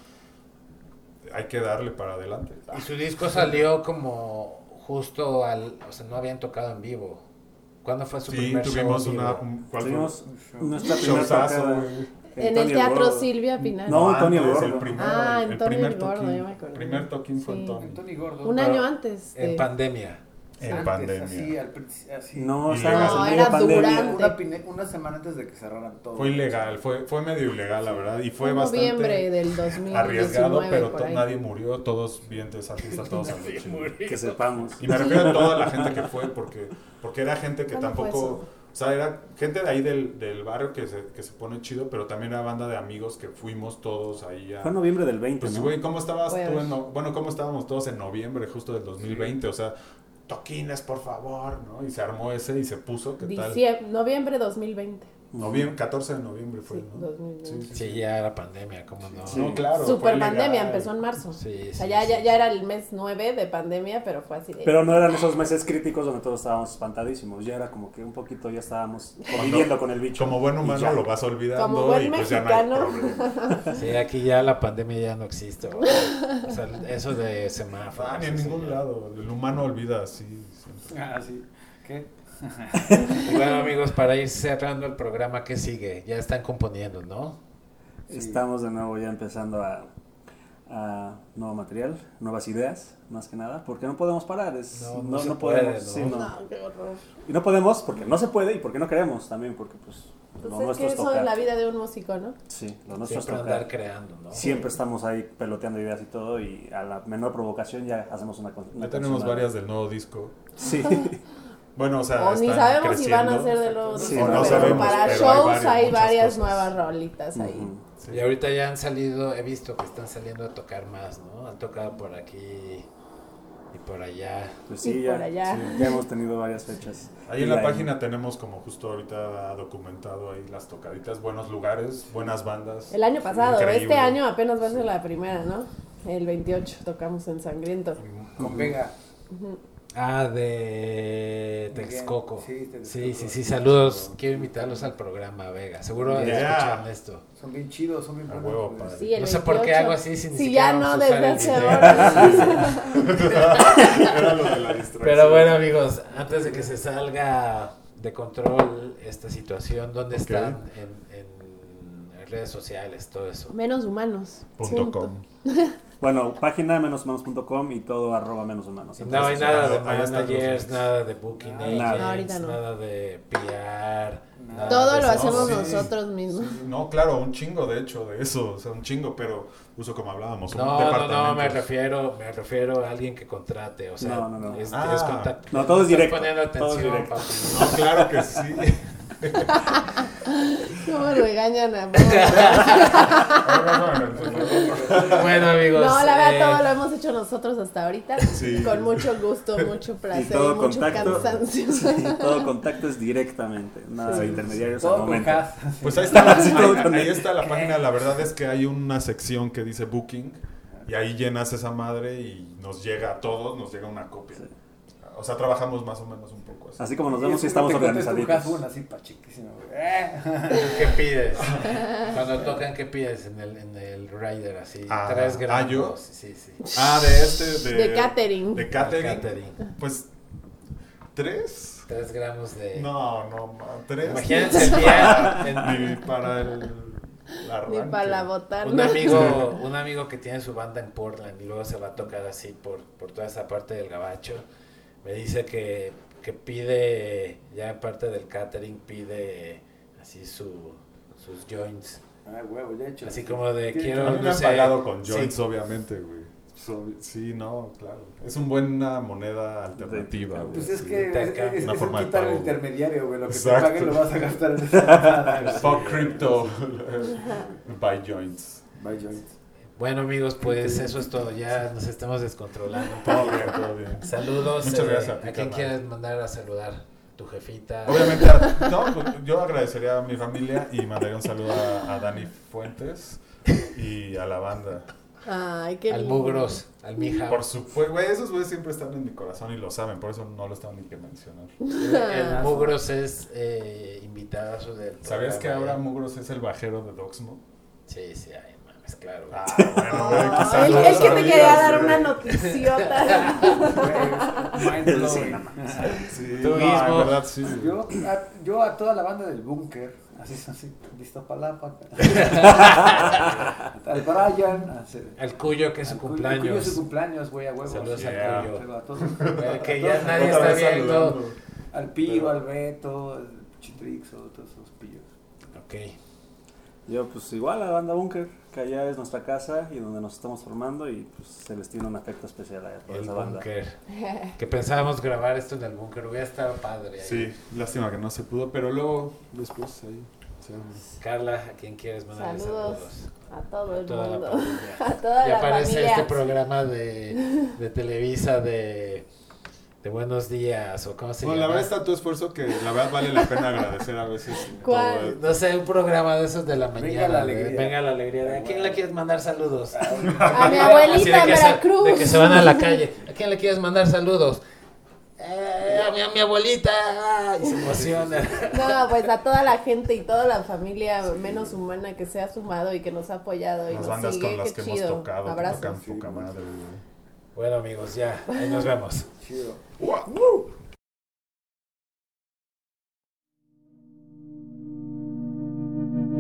hay que darle para adelante. Y su disco salió como justo al, o sea, no habían tocado en vivo. ¿Cuándo fue su sí, primer show? Tuvimos en una, vivo? un, ¿cuál tuvimos fue? Nuestra primera tocada. En el Teatro Silvia Pinal. No, no Tony antes, Gordo. El primero, ah, el, en Tony primer Gordo, toquín, yo me acuerdo. El primer toquín fue sí. en Tony. En Tony Gordo. Un año antes. En de... pandemia. En antes, pandemia. Así, al, así. No, no, era durante. Una, pine, una semana antes de que cerraran todo. Fue ilegal, fue, fue medio ilegal, la verdad, y fue en bastante noviembre del dos mil diecinueve, arriesgado, pero por to, ahí. nadie murió, todos bien de esa fiesta, todos salieron. Que sepamos. Y me refiero a toda la gente que fue, porque, porque era gente que tampoco, o sea, era gente de ahí del, del barrio que se, que se pone chido, pero también era banda de amigos que fuimos todos ahí a... Fue en noviembre del veinte, Pues ¿no? güey, ¿cómo estabas Pues. tú en, no, bueno, cómo estábamos todos en noviembre justo del dos mil veinte? O sea, toquines, por favor, ¿no? Y se armó ese y se puso, ¿qué tal? Diciembre, noviembre dos mil veinte. Noviembre, catorce de noviembre fue, Sí, ¿no? dos mil veinte. Sí, sí, Sí, sí. ya era pandemia, ¿cómo no? Sí. No, claro. Super fue pandemia, legal. empezó en marzo. Sí, O sea, sí, ya, sí. ya, ya era el mes nueve de pandemia, pero fue así de... Pero no eran esos meses críticos donde todos estábamos espantadísimos. Ya era como que un poquito ya estábamos conviviendo con el bicho. Como buen Y humano ya. lo vas olvidando Como buen y pues mexicano. ya no hay problema. Sí, aquí ya la pandemia ya no existe. güey. O sea, eso de semáforos. Ah, ni en eso ningún ya. lado. El humano olvida así. siempre. Ah, sí. ¿Qué? Y bueno, amigos, para ir cerrando el programa, ¿qué sigue? Ya están componiendo, ¿no? Sí. Estamos de nuevo ya empezando a, a nuevo material, nuevas ideas, más que nada, porque no podemos parar. Es, No, no, no se no puede, podemos. ¿no? sí, no. No, qué horror. Y no podemos porque no se puede y porque no queremos también, porque pues Pues lo es nuestro que es eso tocar. es la vida de un músico, ¿no? Sí, lo nuestro es Siempre tocar. andar creando, ¿no? Siempre estamos ahí peloteando ideas y todo, y a la menor provocación ya hacemos una, con- una Ya tenemos canción. varias del nuevo disco. Sí. Bueno, o sea, O ni están sabemos si van a creciendo. ser de los... Sí, pero o no sabemos, para pero shows hay varias, hay muchas varias cosas. nuevas rolitas ahí. Ujú. Sí. Y ahorita ya han salido, he visto que están saliendo a tocar más, ¿no? Han tocado por aquí y por allá. Pues Y sí, ya, por allá. sí, ya hemos tenido varias fechas. Ahí en Y la ahí- página tenemos como justo ahorita documentado ahí las tocaditas, buenos lugares, buenas bandas. El año pasado, Increíble. este año apenas va a ser la primera, ¿no? El veintiocho tocamos en Sangriento. Con Vega. Ah, de Miguel. Texcoco. Sí, de Texcoco. Sí, sí, sí, saludos. Quiero invitarlos al programa, Vega. Seguro Yeah. escuchan esto. Son bien chidos, son bien A buenos, huevo, güey. padre. Sí, el No sé por qué veintiocho. hago así si ni Sí, siquiera ya vamos no, a usar desde el hace video. horas. Era lo de la distracción. Pero bueno, amigos, antes de que se salga de control esta situación, ¿dónde están en, en redes sociales, todo eso? Menos humanos. Punto com. Bueno, página menos humanos punto com y todo arroba menos humanos. No hay Entonces, nada de ahí están los managers, links. nada de booking Nada. agents, No, ahorita no. nada de P R. nada Todo de lo esas hacemos cosas. sí. nosotros mismos. Sí, no, claro, un chingo de hecho de eso, o sea, un chingo, pero uso como hablábamos, un No, no, no, me departamentos. refiero, me refiero a alguien que contrate, o sea, No, no, no. Es, Ah. es contacto. No, todo es Estás directo, poniendo todo es atención, directo. papi. No, claro que sí. ¿Cómo regañan a Bueno, amigos. No, la verdad, eh, todo lo hemos hecho nosotros hasta ahorita. Sí. Con mucho gusto, mucho Y placer y, todo mucho contacto, cansancio. sí, todo contacto es directamente, nada de intermediarios al Todo con momento. Cas. Pues ahí está, Sí, todo ahí, con ahí él. está la página, la verdad es que hay una sección que dice booking y ahí llenas esa madre y nos llega a todos, nos llega una copia. Sí. O sea, trabajamos más o menos un poco así. Así como nos Y vemos es y estamos como te contesta un organizaditos. Cas, una así pachiquísima, güey. Eh. ¿Qué pides? Cuando tocan, ¿qué pides en el, en el rider? Así, Ah, tres gramos. ah, ¿yo? Sí, sí. Ah, de este, de... De catering. De catering. Catering. Pues, ¿tres? Tres gramos de... No, no, ma- ¿tres? Imagínense el día... en- Ni para el... el arranque. Ni para la botana. Un amigo, un amigo que tiene su banda en Portland y luego se va a tocar así por, por toda esa parte del gabacho, me dice que, que pide, ya aparte del catering, pide así su, sus joints. Ah, huevo, ya hecho. Así como de Tiene- quiero, A mí me no han sé, pagado con sí. joints, obviamente, güey. So- sí, no, claro. Es una buena moneda alternativa, güey. Pues es sí. que Te es, acá. es, Una es forma de quitar el pago. intermediario, güey. Lo que Exacto. te paguen lo vas a gastar en esa mamada, güey. Fuck crypto. Buy joints. Bye, joint. Bueno, amigos, pues eso es todo. Ya nos estamos descontrolando. Todo bien, todo bien. Saludos. Muchas eh, gracias a ¿A ti, quién carnal. quieres mandar a saludar? ¿Tu jefita? Obviamente, a- no, pues, yo agradecería a mi familia y mandaría un saludo a, a Dani Fuentes y a la banda. Ay, qué Al lindo. Mugros, al Mija. Por supuesto, güey, esos güeyes siempre están en mi corazón y lo saben, por eso no los tengo ni que mencionar. El Mugros es eh, invitadazo del ¿Sabías que programa, ahora eh? Mugros es el bajero de Doxmo? Sí, sí, ay, mames, claro. Ah, bueno, güey, Oh, quizás él, no él lo que te sabías, quería dar güey. una noticiota. Mind blowing. Sí, Tú no, mismo. en verdad, sí. Yo a, yo a toda la banda del búnker, así es así, Iztapalapa, al Brian, a ese- Al Cuyo, que es su al Cuyo- al Cuyo es su cumpleaños. cumpleaños, güey, a huevos. Saludos Yeah. al Cuyo. Pero a todos, Eh, que a ya todos- nadie Otra está vez viendo. saludando. al Pío, Pero- al Beto, al Chitrixo, todos esos pillos. Ok. Yo, pues igual, la banda Búnker, que allá es nuestra casa y donde nos estamos formando, y pues se les tiene un afecto especial a toda El esa banda. búnker. Que pensábamos grabar esto en el búnker. Hubiera estado padre. ahí. Sí, lástima que no se pudo, pero luego, después ahí. se arma. Carla, ¿a quién quieres mandarle Saludos. saludos? A todo el Toda la mundo. familia. A toda Ya la aparece familia. este programa de, de Televisa de, de Buenos Días o cómo se Bueno, la llama. verdad está tu esfuerzo que la verdad vale la pena agradecer a veces. ¿Cuál? todo. No sé, un programa de esos de la mañana. Venga la de- alegría. Venga la alegría. ¿A quién le quieres mandar saludos? A mi Así abuelita de en que se- Veracruz. de que se van a la calle. ¿A quién le quieres mandar saludos? Eh, a, mi, a mi abuelita. Ah, y se emociona. No, pues a toda la gente y toda la familia menos humana que se ha sumado y que nos ha apoyado y Las nos bandas sigue. con las Qué que chido. hemos tocado, que Abrazos. tocan poca madre. güey. Bueno, amigos, ya. Ahí nos vemos. Chido.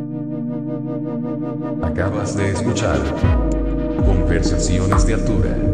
Acabas de escuchar Conversaciones de Altura.